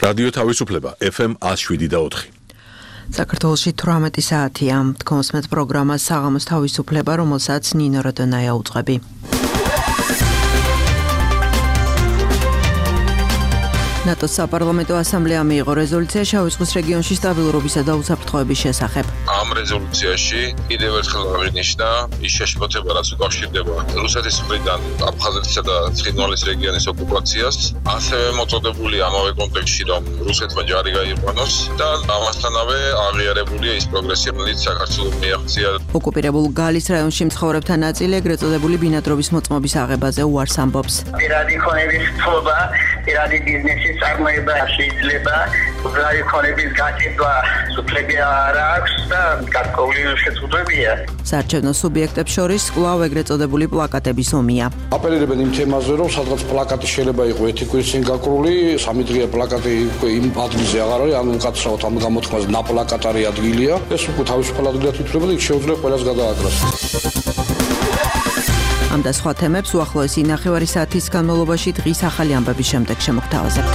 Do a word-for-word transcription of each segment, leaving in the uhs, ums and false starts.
რადიო თავისუფლება ეფ ემ one oh seven და four. საქართველოში თვრამეტი საათია. თქოს მეტ პროგრამას საღამოს თავისუფლება, რომელსაც ნინო როდონაია უწყები. ნატოს საპარლამენტო ასამბლეამ მიიღო რეზოლუცია შავი ზღვის რეგიონში სტაბილურობისა და უსაფრთხოების შესახებ. ამ რეზოლუციაში კიდევ ერთხელ აღინიშნა ის შეშფოთება, რაც უკავშირდება რუსეთის მხრიდან აფხაზეთისა და ცხინვალის რეგიონის ოკუპაციას, ასევე მოწოდებული ამავე კონტექსტში, რომ რუსეთმა ჯარი გაიყვანოს და ამასთანავე აღიარებულია ის პროგრესი, რომელიც საქართველოს მიაღწია. ოკუპირებულ გალის რაიონში მცხოვრებთა ნაწილი ეგრეთ წოდებული ბინადრობის მოწმობის აღებაზე უარს ამბობს. პირადი ქონების თობა, პირადი ბიზნესი წარმოება შეიძლება, უბრალოდ ქონების გაჭირვა სუფლები არ აქვს და გარკვეული შეცდომებია. საარჩევნო სუბიექტებს შორის კვლავ ეგრეთ წოდებული პლაკატების ომია. აპელირებენ იმ თემაზე, რომ სადღაც პლაკატი შეიძლება იყოს ეთიკური სინგაკრული, სამი დღეა პლაკატი იმ ადგილზე აღარ არის, ანუ უკაცრავად ამ გამოთქმაზე ნაპლაკატარი ადგილია. ეს უკვე თავისუფალ ადგილად ითვლება და იქ შეუძლია ყველას გადააკრას. ამ და სხვა თემებს უახლოესი ნახევარი საათის განმავლობაში დღის ახალი ამბების შემდეგ შემოგთავაზებთ.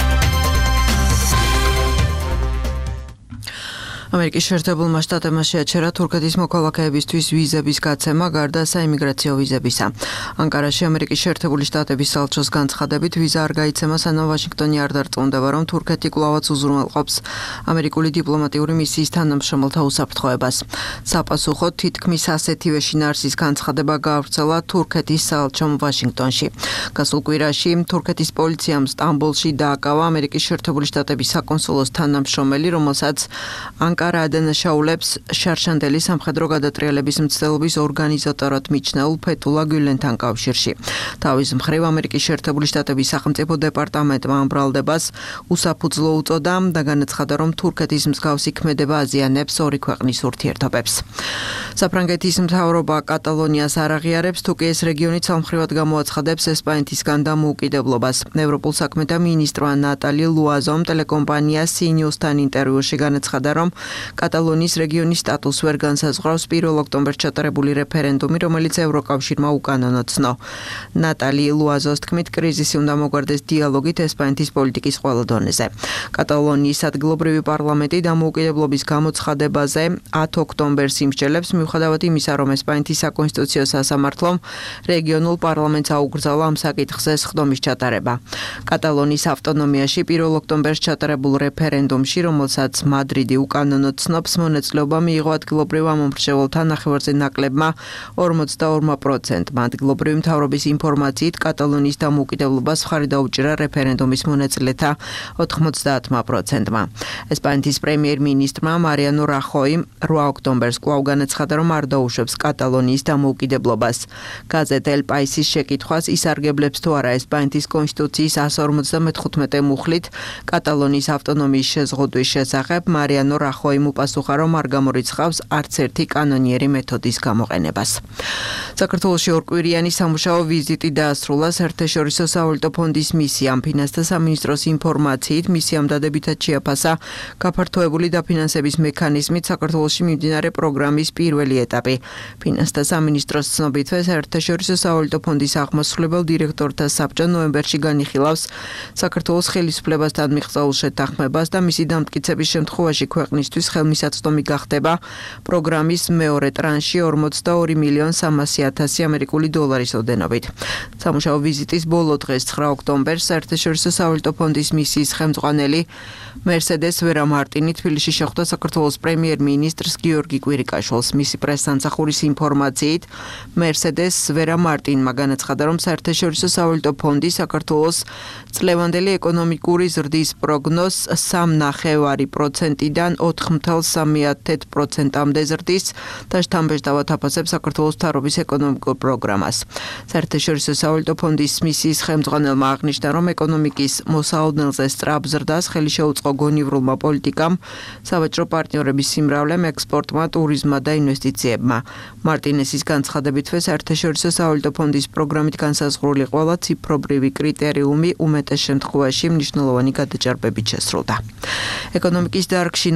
ამერიკის შეერთებულმა შტატებმა შეაჩერა თურქეთის მოქალაქეებისთვის ვიზების გაცემა გარდა საიმიგრაციო ვიზებისა. ანკარაში ამერიკის შეერთებული შტატების საელჩოს განცხადებით ვიზა არ გაიცემა, სანამ ვაშინგტონი არ დარწმუნდება, რომ თურქეთი კვლავაც უზრუნველყოფს ამერიკული დიპლომატიური მისიის თანამშრომელთა უსაფრთხოებას. საპასუხოდ თითქმის ასეთივე შინაარსის განცხადება გაავრცელა თურქეთის საელჩომ ვაშინგტონში. გასულ კვირაში თურქეთის პოლიციამ სტამბოლში დააკავა ამერიკის შეერთებული შტატების საკონსულოს თანამშრომელი, რომელსაც ანკარა ადანაშაულებს შარშანდელი სამხედრო გადატრიალების მცდელობის ორგანიზატორად მიჩნეულ ფეთულა გულენთან კავშირში. თავის მხრივ ამერიკის შეერთებული შტატების სახელმწიფო დეპარტამენტმა ამ ბრალდებას უსაფუძვლო უწოდა და განაცხადა, რომ თურქეთის მსგავსი ქმედება აზიანებს ორი ქვეყნის ურთიერთობებს. საფრანგეთის მთავრობა კატალონიას არ აღიარებს, თუ კი ეს რეგიონი ცალმხრივად გამოაცხადებს ესპანეთისგან დამოუკიდებლობას. ევროპულ საქმეთა მინისტრმა ნატალი ლუაზომ ტელეკომპანია სი ნიუსთან ინტერვიუში განაცხადა, რომ კატალონიის რეგიონის სტატუს ვერ განსაზღვრავს პირველ ოქტომბერს ჩატარებული რეფერენდუმი, რომელიც ევროკავშირმა უკანონო ცნო. ნატალი ლუაზოს თქმით, კრიზისი უნდა მოგვარდეს დიალოგით ესპანეთის პოლიტიკის ყველა დონეზე. კატალონიის ადგილობრივი პარლამენტი დამოუკიდებლობის გამოცხადებაზე ათ ოქტომბერს იმსჯელებს, მიუხედავად იმისა, რომ ესპანეთის საკონსტიტუციო სასამართლომ რეგიონულ პარლამენტს აუკრძალა ამ საკითხზე სხდომის ჩატარება. კატალონიის ავტონომიაში პირველ ოქტომბერს ჩატარებულ რეფერენდუმში, რომელსაც მადრიდი უკანონო ცნობს, მონაწილეობა მიიღო ადგილობრივ ამომრჩეველთა ნახევარზე ნაკლებმა ორმოცდაორ პროცენტმა. ადგილობრივი მთავრობის ინფორმაციით კატალონიის დამოუკიდებლობას მხარი დაუჭირა რეფერენდუმის მონაწილეთა ოთხმოცდაათ პროცენტმა. ესპანეთის პრემიერ-მინისტრმა მარიანო რახოიმ რვა ოქტომბერს კვლავ განაცხადა, რომ არ დაუშვებს კატალონიის დამოუკიდებლობას. გაზეთ ელ პაისის შეკითხვას ისარგებლებს თუ არა ესპანეთის კონსტიტუციის εκατს ორმოცდამეხუთმეტე მუხლით კატალონიის ავტონომიის შეზღუდვის შესახებ მარიანო რახოიმ უპასუხა, რომ არ გამორიცხავს არც ერთი კანონიერი მეთოდის გამოყენებას. საქართველოში ორკვირიანი სამუშაო ვიზიტი დაასრულა საერთაშორისო სავალუტო ფონდის მისიამ. ფინანსთა სამინისტროს ინფორმაციით მისიამ დადებითად შეაფასა გაფართოებული დაფინანსების მექანიზმით საქართველოში მიმდინარე პროგრამის პირველი ეტაპი. ფინანსთა სამინისტროს ცნობითვე საერთაშორისო სავალუტო ფონდის აღმასრულებელ დირექტორთა საბჭო ნოემბერში განიხილავს საქართველოს ხელისუფლებასთან მიღწეულ შეთანხმებას და მისი დამტკიცების შემთხვევაში ქვეყნისთვის ხელმისაწვდომი გახდება პროგრამის მეორე ტრანში ორმოცდაორი მილიონი სამასი ათასი ამერიკული დოლარის ოდენობით. სამუშაო ვიზიტის ბოლო დღეს ცხრა ოქტომბერს საერთაშორისო სავალუტო ფონდის მისიის ხელმძღვანელი მერსედეს ვერა მარტინი თბილისში შეხვდა საქართველოს პრემიერ-მინისტრს გიორგი კვირიკაშვილს. მისი პრესსამსახურის ინფორმაციით მერსედეს ვერა მარტინმა განაცხადა, რომ საერთაშორისო სავალუტო ფონდი საქართველოს წლევანდელი ეკონომიკური ზრდის პროგნოზს სამ ნახევარი პროცენტიდან ოთხ მთვლის სამი პროცენტამდე ზრდის და შთამბეჭდავად აფასებს საქართველოს მთავრობის ეკონომიკურ პროგრამას. საერთაშორისო სავალუტო ფონდის მისიის ხელმძღვანელმა აღნიშნა, რომ ეკონომიკის მოსაოდნელზე სწრაფ ზრდას ხელი შეუწყო გონივრულმა პოლიტიკამ, სავაჭრო პარტნიორების სიმრავლემ, ექსპორტმა, ტურიზმმა და ინვესტიციებმა. მარტინესის განცხადებითვე საერთაშორისო სავალუტო ფონდის პროგრამით განსაზღვრული ყველა ციფრობრივი კრიტერიუმი უმეტეს შემთხვევაში მნიშვნელოვანი გადაჭარბებით შესრულდა. ეკონომიკის დარგში ნობელის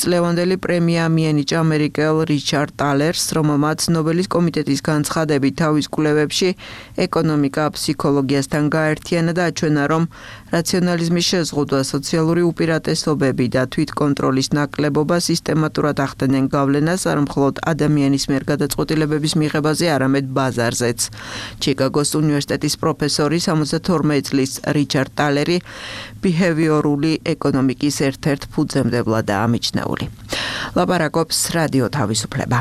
წლევანდელი პრემია მიენიჭა ამერიკელ რიჩარდ ტალერს, რომელმაც ნობელის კომიტეტის განცხადებით თავის კვლევებში ეკონომიკა ფსიქოლოგიასთან გაერთიანა და აჩვენა, რომ რაციონალიზმის შეზღუდვა, სოციალური უპირატესობები და თვითკონტროლის ნაკლებობა სისტემატურად ახდენენ გავლენას არ მხოლოდ ადამიანის მიერ გადაწყვეტილებების მიღებაზე, არამედ ბაზარზეც. ჩიკაგოს უნივერსიტეტის პროფესორი სამოცდათორმეტი წლის რიჩარდ ტალერი ბიჰევიორული ეკონომიკის ერთ-ერთ ფუძემდებლადაა მიჩნეული. ლაპარაკობს რადიო თავისუფლება.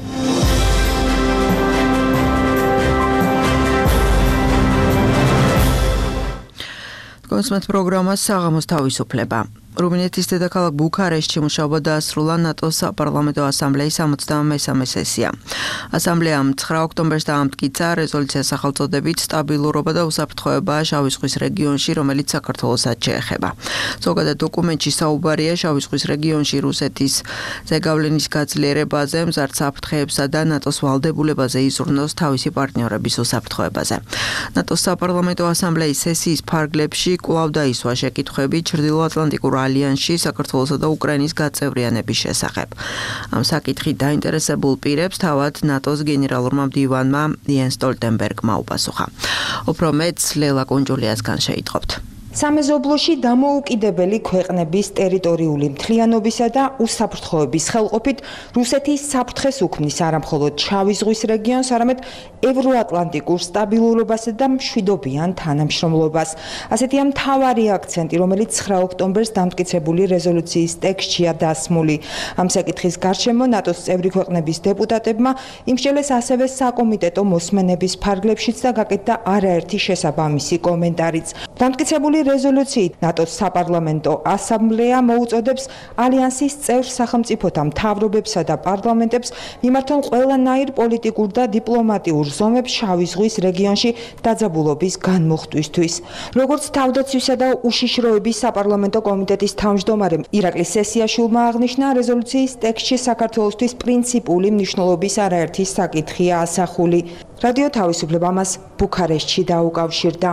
კონსმეთ პროგრამა საღამოს თავისუფლება. რუმინეთის დედაქალაქ ბუქარესტში მუშაობა დაასრულა ნატოს საპარლამენტო ასამბლეის სამოცდამესამე სესია. ასამბლეამ ცხრა ოქტომბერს დაამტკიცა რეზოლუცია სახელწოდებით სტაბილურობა და უსაფრთხოება შავი ზღვის რეგიონში, რომელიც საქართველოსაც შეეხება. ზოგადად დოკუმენტში საუბარია შავი ზღვის რეგიონში რუსეთის ზეგავლენის გაძლიერებაზე, მზარდ საფრთხეებსა და ნატოს ვალდებულებაზე იზრუნოს თავისი პარტნიორების უსაფრთხოებაზე. ნატოს საპარლამენტო ასამბლეის სესიის ფარგლებში კვლავ დაისვა შეკითხვები ჩრდილოატლანტიკურ ალიანსში საქართველოსა და უკრაინის გაწევრიანების შესახებ. ამ საკითხით დაინტერესებულ პირებს თავად ნატოს გენერალურმა მდივანმა იენს სტოლტენბერგმა უპასუხა. უფრო მეტს ლელა კუნჯულიასგან შეიტყობთ. სამეზობლოში დამოუკიდებელი ქვეყნების ტერიტორიული მთლიანობისა და უსაფრთხოების ხელყოფით რუსეთის საფრთხეს უქმნის არამხოლოდ შავი ზღვის რეგიონს, არამედ ევროატლანტიკურ სტაბილურობასა და მშვიდობიან თანამშრომლობას. ასეთია მთავარი აქცენტი, რომელიც ცხრა ოქტომბერს დამტკიცებული რეზოლუციის ტექსტშია დასმული. ამ საკითხის გარშემო ნატოს წევრი ქვეყნების დეპუტატებმა იმსჯელეს ასევე საკომიტეტო მოსმენების ფარგლებშიც და გაკეთდა არაერთი შესაბამისი კომენტარიც. დამტკიცებული რეზოლუციით ნატოს საპარლამენტო ასამბლეა მოუწოდებს ალიანსის წევრ სახელმწიფოთა მთავრობებსა და პარლამენტებს მიმართონ ყველანაირ პოლიტიკურ და დიპლომატიურ ზომებს შავი ზღვის რეგიონში დაძაბულობის განმუხტვისთვის. როგორც თავდაცვისა და უშიშროების საპარლამენტო კომიტეტის თავმჯდომარემ ირაკლი სესიაშვილმა აღნიშნა, რეზოლუციის ტექსტში საქართველოსთვის პრინციპული მნიშვნელობის არაერთი საკითხია ასახული. რადიო თავისუფლება მას ბუქარესტში დაუკავშირდა.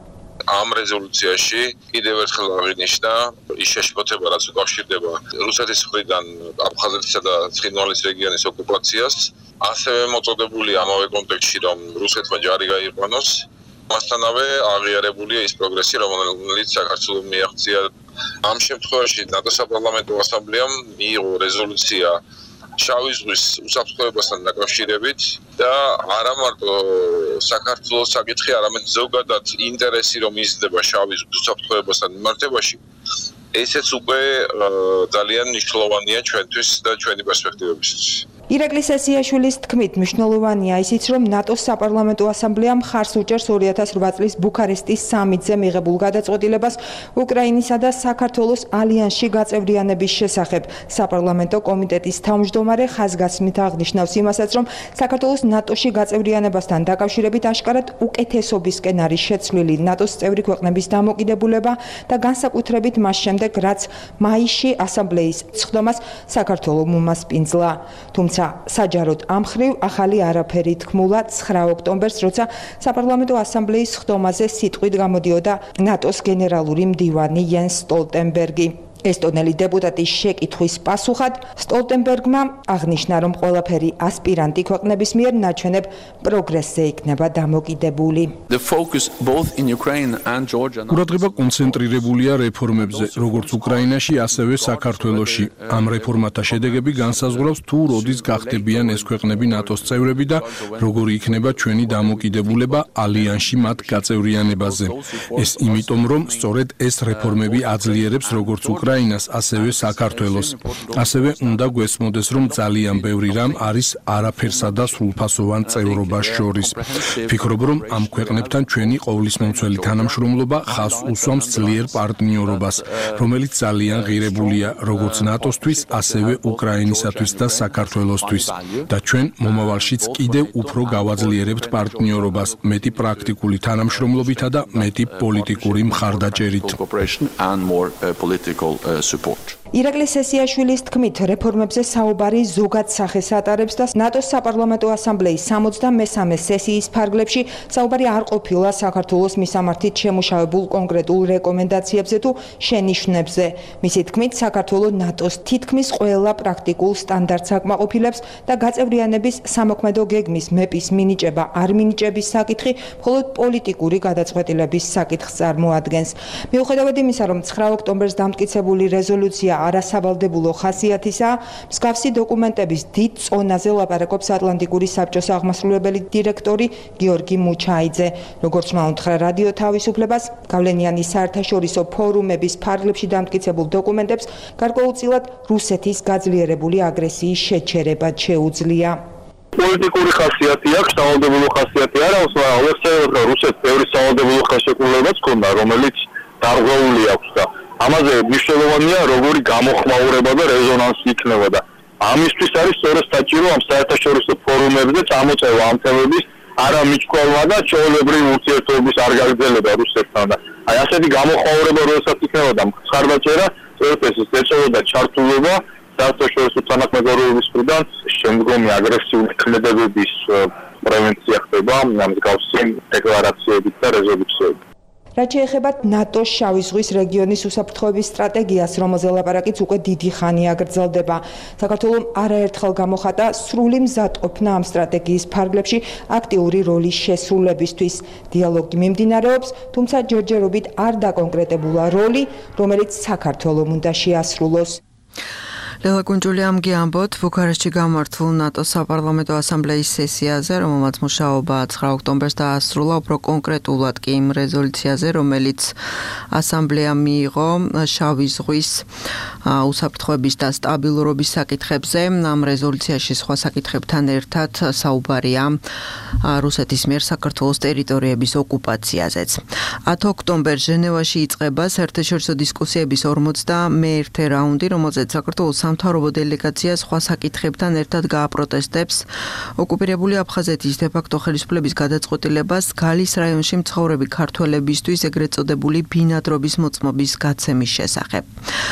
ამ რეზოლუციაში კიდევ ერთხელ აღინიშნა ის შეშფოთება, რაც უკავშირდება რუსეთის მხრიდან აფხაზეთისა და ცხინვალის რეგიონის ოკუპაციას, ასევე მოწოდებულია ამავე კონტექსტში, რომ რუსეთმა ჯარი გაიყვანოს. მასთანავე აღიარებულია ის პროგრესი, რომელიც საქართველოს მიაღწია. ამ შემთხვევაში ნატოს საპარლამენტო ასამბლეამ მიიღო რეზოლუცია შავი ზღვის უსაფრთხოებასთან დაკავშირებით და არა მარტო საქართველოს საკითხი, არამედ ზოგადად ინტერესი, რომ იზრდება შავი ზღვის უსაფრთხოებასთან მიმართებაში, ესეც უკვე ძალიან მნიშვნელოვანია ჩვენთვის და ჩვენი პერსპექტივებისთვის. ირაკლი სესიაშვილის თქმით, მნიშვნელოვანია ისიც, რომ ნატოს საპარლამენტო ასამბლეამ ხარს უჭერს ორი ათას რვა წლის ბუქარესტის სამიტზე მიღებულ გადაწყვეტილებას უკრაინისა და საქართველოს ალიანსში გაწევრიანების შესახებ. საპარლამენტო კომიტეტის თავმჯდომარე ხაზგასმით აღნიშნავს იმასაც, რომ საქართველოს ნატოში გაწევრიანებასთან დაკავშირებით აშკარად უკეთესობისკენ არის შეცვლილი ნატოს წევრი ქვეყნების დამოკიდებულება და განსაკუთრებით მას შემდეგ, რაც მაისში ასამბლეის სხდომას საქართველოს უმასპინძლა. თუმცა საჯაროდ ამ მხრივ ახალი არაფერი თქმულა ცხრა ოქტომბერს, როცა საპარლამენტო ასამბლეის სხდომაზე სიტყვით გამოდიოდა ნატოს გენერალური მდივანი იენს სტოლტენბერგი. ესტონელი დეპუტატის შეკითხვის პასუხად სტოლტენბერგმა აღნიშნა, რომ ყველაფერი ასპირანტი ქვეყნების მიერ ნაჩვენებ პროგრესზე იქნება დამოკიდებული. ყურადღება კონცენტრირებულია რეფორმებზე, როგორც უკრაინაში, ასევე საქართველოში. ამ რეფორმათა შედეგები განსაზღვრავს თუ როდის გახდებიან ეს ქვეყნები ნატოს წევრები და როგორი იქნება ჩვენი დამოკიდებულება ალიანსში მათ გაწევრიანებაზე. ეს იმიტომ, რომ სწორედ ეს რეფორმები აძლიერებს როგორც უკრაინას უკრაინას, ასევე საქართველოს. ასევე უნდა გვესმოდეს, რომ ძალიან ბევრი რამ არის არაფერსა და სრულფასოვან წევრობას შორის. ფიქრობ, რომ ამ ქვეყნებთან ჩვენი ყოვლისმომცველი თანამშრომლობა ხაზს უსვამს ძლიერ პარტნიორობას, რომელიც ძალიან ღირებულია, როგორც ნატოსთვის, ასევე უკრაინისათვის და საქართველოსთვის. და ჩვენ მომავალშიც კიდევ უფრო გავაძლიერებთ პარტნიორობას, მეტი პრაქტიკული თანამშრომლობითა და მეტი პოლიტიკური მხარდაჭერით. ირაკლი სესიაშვილის თქმით, რეფორმებზე საუბარი ზოგად სახეს ატარებს და ნატოს საპარლამენტო ასამბლეის სამოცდამესამე სესიის ფარგლებში საუბარი არ ყოფილა საქართველოს მისამართით შემუშავებულ კონკრეტულ რეკომენდაციებზე თუ შენიშვნებზე. მისი თქმით, საქართველო ნატოს თითქმის ყველა პრაქტიკულ სტანდარტს აკმაყოფილებს და გაწევრიანების სამოქმედო გეგმის მეპის მინიჭება არ მინიჭების საკითხი მხოლოდ პოლიტიკური გადაწყვეტილების საკითხს წარმოადგენს. მიუხედავად იმისა, რომ ცხრა ოქტომბერს დამტკიცებული რეზოლუცია არასავალდებულო ხასიათისაა, მსგავსი დოკუმენტების დიდ წონაზე ლაპარაკობს ატლანტიკური საბჭოს აღმასრულებელი დირექტორი გიორგი მუჩაიძე. როგორც მაუთხრა რადიო თავისუფლებას, გავლენიანი საერთაშორისო ფორუმების ფარგლებში დამტკიცებულ დოკუმენტებს გარკვეულწილად რუსეთის გაძლიერებული აგრესიის შეჩერება შეუძლია. პოლიტიკური ხასიათი აქვს, სავალდებულო ხასიათი არა, მაგრამ ვეცადოთ, რომ რუსეთს ბევრი სავალდებულო ხელშეკრულებაც ჰქონდა, რომელიც დარღვეული აქვს და ამაზე მნიშვნელოვანია, როგორი გამოხმაურება და რეზონანსი იქნებოდა. ამისთვის არის სწორედ საჭირო ამ საერთაშორისო ფორუმებზე წამოწევა ამ თემების არა მიჭკვალმა და ჩვეულებრივი ურთიერთობების არ გაგრძელება რუსეთთან და აი ასეთი გამოხმაურება როდესაც იქნებოდა მხარდაჭერა, სწორედ ეს ეწევოდა ჩართულობა საერთაშორისო თანამედროვეობის მხრიდან შემდგომი აგრესიული ქმედებების პრევენცია ხდება მსგავსი დეკლარაციებით და რეზოლუციებით. რაც შეეხება ნატოს შავი ზღვის რეგიონის უსაფრთხოების სტრატეგიას, რომელზე ლაპარაკიც უკვე დიდი ხანია გრძელდება. საქართველომ არაერთხელ გამოხატა სრული მზადყოფნა ამ სტრატეგიის ფარგლებში აქტიური როლის შესრულებისთვის. დიალოგი მიმდინარეობს, თუმცა ჯერჯერობით არ დაკონკრეტებულა როლი, რომელიც საქართველომ უნდა შეასრულოს. ლელა კუნჯული ამგი ამბობთ, ბუქარესტში გამართულ ნატოს საპარლამენტო ასამბლეის სესიაზე, რომელმაც მუშაობა ცხრა ოქტომბერს დაასრულა, უფრო კონკრეტულად კი იმ რეზოლუციაზე, რომელიც ასამბლეამ მიიღო შავი ზღვის უსაფრთხოების და სტაბილურობის საკითხებზე. ამ რეზოლუციაში სხვა საკითხებთან ერთად საუბარია რუსეთის მიერ საქართველოს ტერიტორიების ოკუპაციაზეც. ათი ოქტომბერს ჟენევაში იწყება საერთაშორისო დისკუსიების ორმოცდამეერთე რაუნდი, რომელზეც საქართველოს სამთავრობო დელეგაცია სხვა საკითხებთან ერთად გააპროტესტებს ოკუპირებული აფხაზეთის დე-ფაქტო ხელისუფლების გადაწყვეტილებას გალის რაიონში მცხოვრები ქართველებისთვის ეგრეთ წოდებული ბინადრობის მოწმობის გაცემის შესახებ.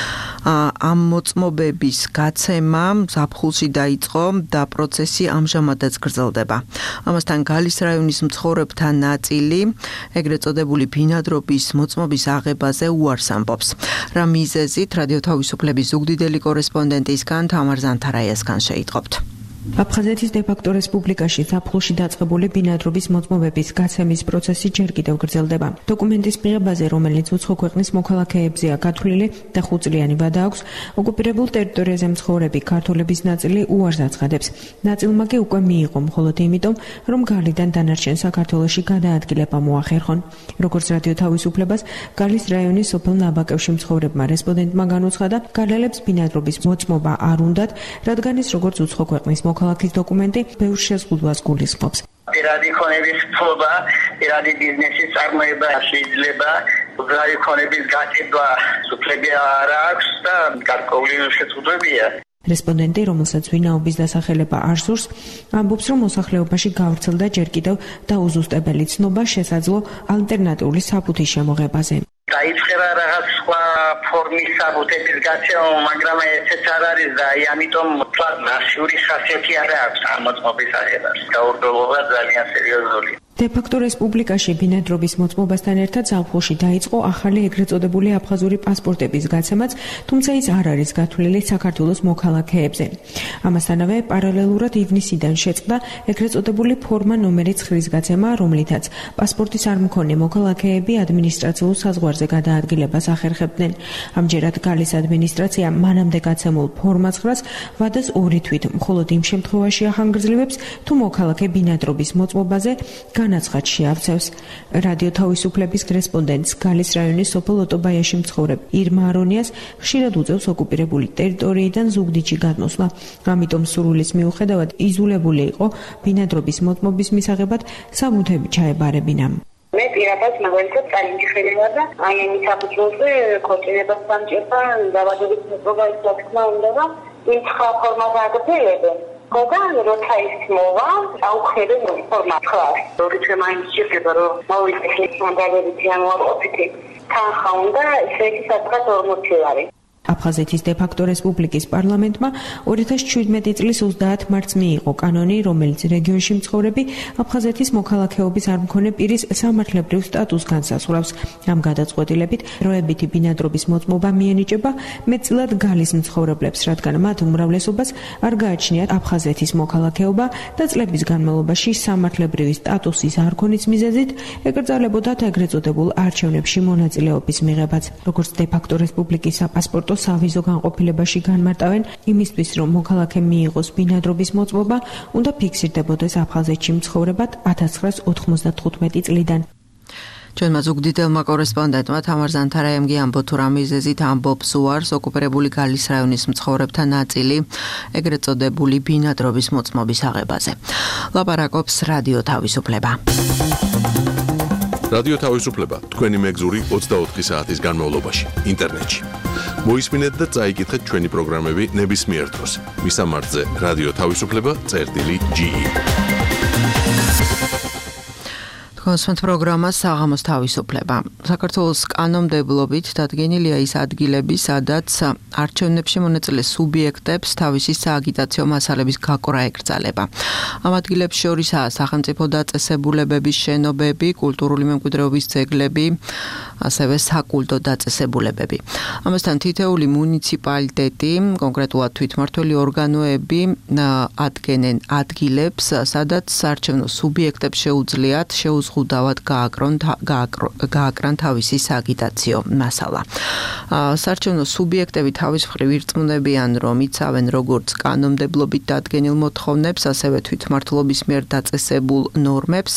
ამ მოწმობების გაცემა ზაფხულში დაიწყო და პროცესი ამჟამადაც გრძელდება. ამასთან გალის რაიონის მცხოვრებთა ნაწილი ეგრეთ წოდებული ბინადრობის მოწმობის აღებაზე უარს ამბობს. რა მიზეზით რადიო თავისუფლების ზუგდიდელი კორესპონდენტისგან თამარ ზანთარაიასგან შეიტყობთ. აფხაზეთის დე-ფაქტო რესპუბლიკაში ზაფხულში დაწყებული ბინადრობის მოწმობების გაცემის პროცესი ჯერ კიდევ გრძელდება. დოკუმენტის მიღებაზე, რომელიც უცხო ქვეყნის მოქალაქეებზეა გათვლილი და ხუთწლიანი ვადა აქვს, ოკუპირებულ ტერიტორიაზე მცხოვრები ქართველების ნაწილი უარს აცხადებს. ნაწილმა კი უკვე მიიღო, მხოლოდ იმიტომ, რომ გარლიდან დანარჩენ საქართველოში გადაადგილება მოახერხონ. როგორც რადიო თავისუფლებას, გალის რაიონის სოფელ ნაბაკევში მცხოვრებმა რესპონდენტმა განუცხადა, გარლელებს ბინადრობის მოწმობა არ უნდათ, რადგან ის როგორც უცხო ქვეყნის მოქალაქის დოკუმენტი ბევრ შეზღუდვას გულისხმობს. პირადი ქონების ფლობა, პირადი ბიზნესის წარმოება შეიძლება, უბრალოდ ქონების გაწევა სუფლებია არ აქვს და გარკვეული შეზღუდვებია. რესპონდენტი, რომელსაც ვინაობის დასახელება არ სურს, ამბობს, რომ მოსახლეობაში გავრცელდა ჯერ კიდევ დაუზუსტებელი ცნობა შესაძლო ალტერნატიული საფუთის შემოღებაზე. დაიწყება რაღაც სხვა ფორმის საბუთების გაცემა, მაგრამ ესეც არ არის და აი ამიტომ თქვათ მასიური ხასიათი არ აქვს ამ მოწმობის აღებას. გაურკვევლობა ძალიან სერიოზული. დე-ფაქტო რესპუბლიკაში ბინადრობის მოწმობასთან ერთად ზაფხულში დაიწყო ახალი ეგრეთ წოდებული აფხაზური პასპორტების გაცემაც, თუმცა ის არ არის გათვლილი საქართველოს მოქალაქეებზე. ამასთანავე პარალელურად ივნისიდან შეწყდა ეგრეთ წოდებული ფორმა ნომერი ცხრის გაცემა, რომლითაც პასპორტის არ მქონე მოქალაქეები ადმინისტრაციულ საზღვარზე გადაადგილებას ახერხებდნენ. ამჯერად გალის ადმინისტრაცია მანამდე გაცემულ ფორმა ცხრას ვადას ორი თვით, მხოლოდ იმ შემთხვევაში ახანგრძლივებს, თუ მოქალაქე ბინადრობის მოწმობაზე განაცხად შეავწევს. რადიო თავისუფლების კორესპონდენტს გალის რაიონის სოფელ ოტობაიაში მცხოვრებ ირმა არონიას ხშირად უწევს ოკუპირებული ტერიტორიიდან ზუგდიდში გადმოსვლა. ამიტომ სურვილის მიუხედავად იზოლებული იყო ბინადრობის მოწმობის მისაღებად საბუთები ჩაებარებინა. მე პირადად მაგალითად წარიმჯიხელი ვარ და აი ამის საფუძველზე ქორწინებას სამჭირდა დავადობის მოწმობა ის რა თქმა უნდა და იმ სხვა ფორმაზე აგრძელებენ. მაგრამ როცა ის მოვა, აუხედე ფორმა ხარ. როცა მაინც შეიძლება რომ მოვიდე სანდალებით ან ვაკოფითი თანხა უნდა ისეთი სადღაც ორმოცი ლარი. აფხაზეთის დე-ფაქტო რესპუბლიკის პარლამენტმა ორი ათას შვიდმეტი წლის ოცდაათ მარტს მიიღო კანონი, რომელიც რეგიონში მცხოვრები აფხაზეთის მოქალაქეობის არ მქონე პირის სამართლებრივ სტატუსს განსაზღვრავს. ამ გადაწყვეტილებით დროებითი ბინადრობის მოწმობა მიენიჭება მეტწილად გალის მცხოვრებლებს, რადგან მათ უმრავლესობას არ გააჩნიათ აფხაზეთის მოქალაქეობა და წლების განმავლობაში სამართლებრივი სტატუსის არ ქონის მიზეზით ეკრძალებოდათ ეგრეთ წოდებულ არჩევნებში მონაწილეობის მიღებაც. როგორც დე-ფაქტო რესპუბლიკის საპასპორტო სავიზო განყოფილებაში განმარტავენ, იმისთვის რომ მოქალაქე მიიღოს ბინადრობის მოწმობა, უნდა ფიქსირდებოდეს აფხაზეთში მცხოვრებად ათას ცხრაას ოთხმოცდათხუთმეტი წლიდან. ჩვენმა ზუგდიდელმა კორესპონდენტმა თამარ ზანთარაემგი ამბობთ, თუ რა მიზეზით ამბობს უარს ოკუპირებული გალის რაიონის მცხოვრებთა ნაწილი ეგრეთ წოდებული ბინადრობის მოწმობის აღებაზე. ლაპარაკობს რადიო თავისუფლება. რადიო თავისუფლება თქვენი მეგზური ოცდაოთხი საათის განმავლობაში ინტერნეტში. მოისმინეთ და წაიკითხეთ ჩვენი პროგრამები ნებისმიერ დროს. მისამართზე რადიო თავისუფლება წერტილი ჯი ი. კონსვენთ პროგრამა საღამოს თავისუფლება. საქართველოს კანონმდებლობით დადგენილია ის ადგილები, სადაც არჩევნებში მონაწილე სუბიექტებს თავისი სააგიტაციო მასალების გაკვრა ეკრძალება. ამ ადგილებს შორისაა სახელმწიფო დაწესებულებების შენობები, კულტურული მემკვიდრეობის ძეგლები, ასევე საკულტო დაწესებულებები. ამასთან თითეული მუნიციპალიტეტი, კონკრეტულად თვითმმართველი ორგანოები ადგენენ ადგილებს, სადაც საარჩევნო სუბიექტებს შეუძლიათ შეუზღუდავად გააკრონ თავისი სააგიტაციო მასალა. საარჩევნო სუბიექტები თავის მხრივ ირწმუნებიან, რომ იცავენ როგორც კანონმდებლობით დადგენილ მოთხოვნებს, ასევე თვითმმართველობის მიერ დაწესებულ ნორმებს.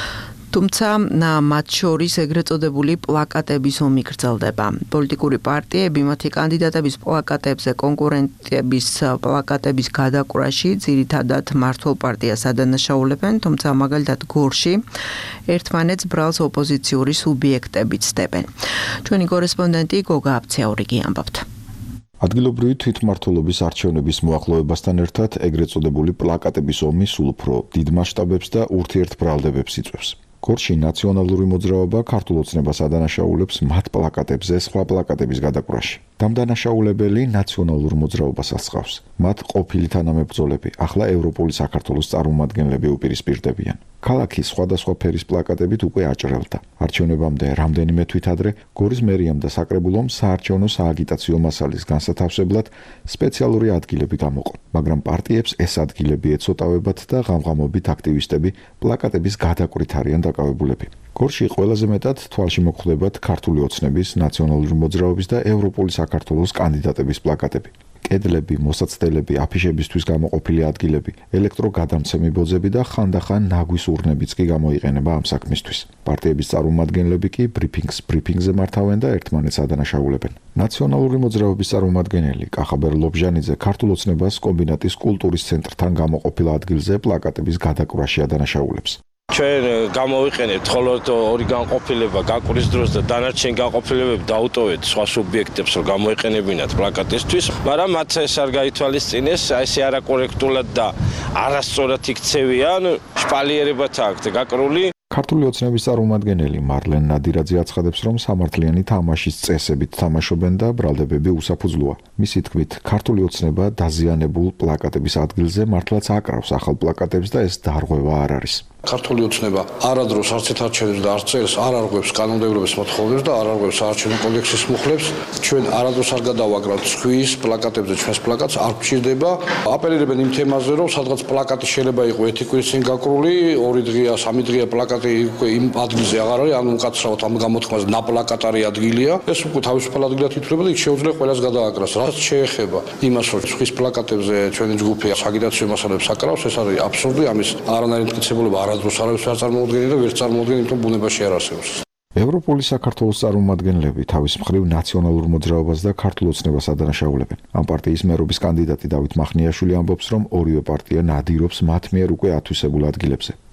თუმცა მათ შორის ეგრეთ წოდებული პლაკატების ომი გრძელდება. პოლიტიკური პარტიები მათი კანდიდატების პლაკატებზე კონკურენტების პლაკატების გადაყვრაში ძირითადად მმართველ პარტიას ადანაშაულებენ, თუმცა მაგალითად გორში ერთმანეთს ბრალს ოპოზიციური სუბიექტები ცდებენ. ჩვენი კორესპონდენტი გოგა აბცეაურიგი ამბობთ. ადგილობრივი თვითმმართველობის არჩევნების მოახლოებასთან ერთად ეგრეთ წოდებული პლაკატების ომი სულ უფრო დიდ მასშტაბებს და ურთიერთბრალდებებს იწვევს. გორში ნაციონალური მოძრაობა ქართულ ოცნებას ადანაშაულებს მათ პლაკატებზე სხვა პლაკატების გადაყვრაში. დამდანაშაულებელი ნაციონალურ მოძრაობასაც ჰყავს. მათ ყოფილი თანამებრძოლები, ახლა ევროპული საქართველოს წარმომადგენლები უპირისპირდებიან. ქალაქი სხვადასხვა ფერის პლაკატებით უკვე აჭრელდა. არჩევნებამდე რამდენიმე თვით ადრე გორის მერიამ და საკრებულომ საარჩევნო სააგიტაციო მასალის განსათავსებლად სპეციალური ადგილები გამოყო, მაგრამ პარტიებს ეს ადგილები ეცოტავებათ და ღამღამობით აქტივისტები პლაკატების გადაყვრით არიან დაკავებულები. გორში ყველაზე მეტად თვალში მოხვდებათ ქართული ოცნების, ნაციონალური მოძრაობის და ევროპული საქართველოს კანდიდატების პლაკატები. კედლები, მოსაცდელები, აფიშებისთვის გამოყოფილი ადგილები, ელექტროგადამცემი ბოძები და ხანდახან ნაგვის ურნებიც კი გამოიყენება ამ საქმისთვის. პარტიების წარმომადგენლები კი ბრიფინგს ბრიფინგზე მართავენ და ერთმანეთს ადანაშაულებენ. ნაციონალური მოძრაობის წარმომადგენელი კახაბერ ლობჟანიძე ქართულ ოცნებას კომბინატის კულტურის ცენტრთან გამოყოფილ ადგილზე პლაკატების გადაყვრაში ადანაშაულებს. ჩვენ გამოვიყენებთ მხოლოდ ორი განყოფილება გაკვრის დროს და დანარჩენი განყოფილებები დაუტოვეთ სხვა სუბიექტებს, რომ გამოიყენებინათ პლაკატისთვის, მაგრამ მათ ეს არ გაითვალისწინეს, ესე არაკორექტულად და არასწორად იქცევიან, შპალიერებათ აქვთ გაკრული. ქართული ოცნების წარმომადგენელი მარლენ ნადირაძე აცხადებს, რომ სამართლიანი თამაშის წესებით თამაშობენ და ბრალდებები უსაფუძვლოა. მისი თქმით, ქართული ოცნება დაზიანებულ პლაკატების ადგილზე მართლაც აკრავს ახალ პლაკატებს და ეს დარღვევა არ არის. ქართული ოცნება არადროს არც ერთ არჩევნებს და არც წელს არ არღვევს კანონმდებლობის მოთხოვნებს და არ არღვევს საარჩევნო კოდექსის მუხლებს. ჩვენ არადროს არ გადავაკრავთ სხვის პლაკატებზე ჩვენს პლაკატს არ გვჭირდება. აპელირებენ იმ თემაზე, რომ სადღაც პლაკატი შეიძლება იყოს ერთი კვირის წინ გაკრული, ორი დღეა, სამი დღეა პლაკატი უკვე იმ ადგილზე აღარ არის, ანუ უკაცრავად ამ გამოთქმაზე ნაპლაკატარი ადგილია. ეს უკვე თავისუფალ ადგილად ითვლება და იქ შეუძლია ყველას გადააკრას. რაც შეეხება იმას, რომ სხვის პლაკატებზე ჩვენი ჯგუფი სააგიტაციო მასალებს აკრავს, ეს არის აბსურდი, ამის არანაირი მტკიცებულება არ დროს არავის არ წარმოუდგენია და ვერ წარმოუდგენია, იმიტომ ბუნებაში არ არსებობს. ევროპული საქართველოს წარმომადგენლები თავის მხრივ ნაციონალურ მოძრაობას და ქართულ ოცნებას ადანაშაულებენ. ამ პარტიის მერობის კანდიდატი დავით მახნიაშვილი ამბობს, რომ ორივე პარტია ნადირობს მათ მიერ უკვე ათვისებულ ადგილებზე.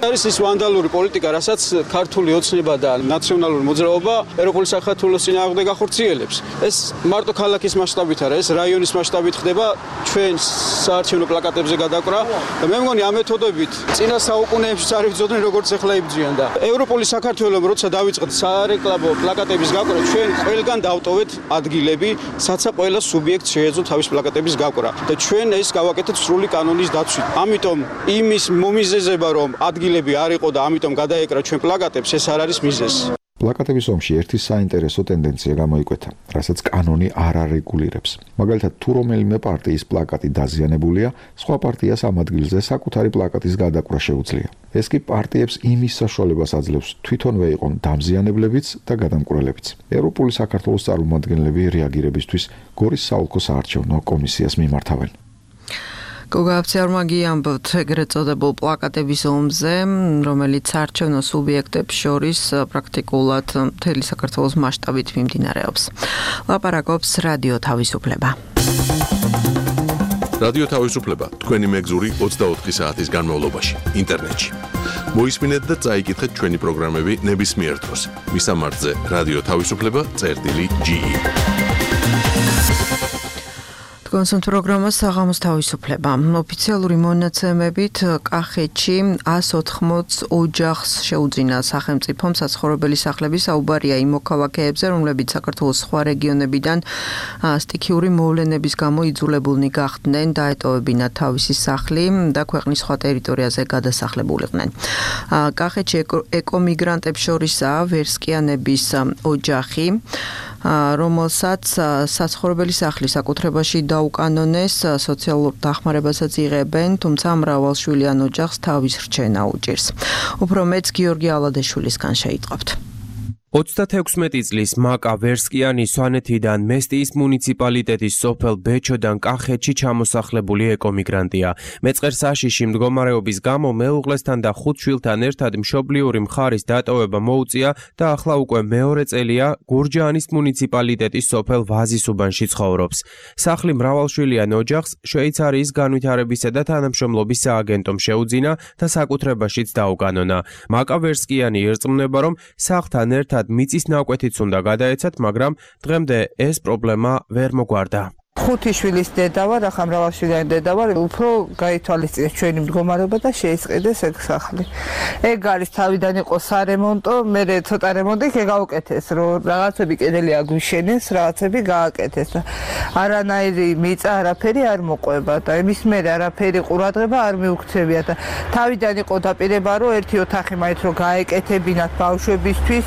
არის ის ვანდალური პოლიტიკა, რასაც ქართული ოცნება და ნაციონალური მოძრაობა ევროპული საქართველოს წინააღმდეგ ახორციელებს. ეს მარტო ქალაქის მასშტაბით არა, ეს რაიონის მასშტაბით ხდება ჩვენ საარჩევნო პლაკატებზე გადაკვრა და მე მგონი ამ მეთოდებით წინა საუკუნეებში არ იბრძოდნენ როგორც ახლა იბრძვიან და ევროპული საქართველოს როცა დავიწყეთ სარეკლამო პლაკატების გაკვრა, ჩვენ ყველგან დავტოვეთ ადგილები, საცა ყველა სუბიექტს შეეძლო თავის პლაკატების გაკვრა და ჩვენ ეს გავაკეთეთ სრული კანონის დაცვით. ამიტომ იმის მომიზეზება რომ ადგილები არ იყო და ამიტომ გადაეკრა ჩვენ პლაკატებს, ეს არ არის მიზეზი. პლაკატების ომში ერთი საინტერესო ტენდენცია გამოიკვეთა, რასაც კანონი არ არეგულირებს. მაგალითად, თუ რომელიმე პარტიის პლაკატი დაზიანებულია, სხვა პარტიას ამ ადგილზე საკუთარი პლაკატის გადაკვრა შეუძლია. ეს კი პარტიებს იმის საშუალებას აძლევს თვითონვე იყონ დამზიანებლებიც და გადამკვრელებიც. ევროპული საქართველოს წარმომადგენლები რეაგირებისთვის გორის საოლქო საარჩევნო კომისიას მიმართავენ. გოგააფციარმა გიამბობთ ეგრეთ წოდებულ პლაკატების ომზე, რომელიც საარჩევნო სუბიექტებს შორის პრაქტიკულად მთელი საქართველოს მასშტაბით მიმდინარეობს. ლაპარაკობს რადიო თავისუფლება. რადიო თავისუფლება თქვენი მეგზური ოცდაოთხი საათის განმავლობაში ინტერნეტში. მოისმინეთ და წაიკითხეთ ჩვენი პროგრამები ნებისმიერ დროს. მისამართზე რადიო თავისუფლება წერტილი ჯი ი. კონსულტ პროგრამას საღამოს თავისუფლება. ოფიციალური მონაცემებით კახეთში ას ოთხმოც ოჯახს შეუძინა სახელმწიფომ საცხოვრებელი სახლები. საუბარია იმ მოქალაქეებზე, რომლებიც საქართველოს სხვა რეგიონებიდან სტიქიური მოვლენების გამო იძულებულნი გახდნენ დაეტოვებინათ თავისი სახლი და ქვეყნის სხვა ტერიტორიაზე გადასახლებულიყვნენ. კახეთში ეკომიგრანტებს შორისაა ვერსკიანების ოჯახი, რომელსაც საცხოვრებელი სახლი საკუთრებაში დაუკანონეს, სოციალურ დახმარებასაც იღებენ, თუმცა მრავალშვილიან ოჯახს თავის რჩენა უჭირს. უფრო მეც გიორგი ალადეშვილისგან შეიტყობთ. ოცდათექვსმეტი წლის მაკა ვერსკიანი სვანეთიდან მესტიის მუნიციპალიტეტის სოფელ ბეჩოდან კახეთში ჩამოსახლებული ეკომიგრანტია. მეწყერ საშიში მდგომარეობის გამო მეუღლესთან და ხუთ შვილთან ერთად მშობლიური მხარის დატოვება მოუწია და ახლა უკვე მეორე წელია გურჯაანის მუნიციპალიტეტის სოფელ ვაზისუბანში ცხოვრობს. სახლი მრავალშვილიან ოჯახს შვეიცარიის განვითარებისა და თანამშრომლობის სააგენტომ შეუძინა და საკუთრებაშიც დაუკანონა. მაკა ვერსკიანი ერწმუნება, რომ სახლთან ერთად მიწის ნაკვეთიც უნდა გადაეცათ, მაგრამ დღემდე ეს პრობლემა ვერ მოგვარდა. ხუთი შვილის დედა ვარ, ახლა მრავალშვილიანი დედა ვარ, უფრო გაითვალისწინეს ჩვენი მდგომარეობა და შეისყიდეს ეგ სახლი. ეგ არის თავიდან იყო სარემონტო, მე ცოტა რემონტი გაგაუკეთეს, რომ რაღაცები კედელი აგვიშენეს, რაღაცები გააკეთეს და არანაირი მიწა არაფერი არ მოყვება და იმის მერე არაფერი ყურადღება არ მიუქცევია და თავიდან იყო დაპირება, რომ ერთი ოთახი მაინც რომ გაეკეთებინათ ბავშვებისთვის,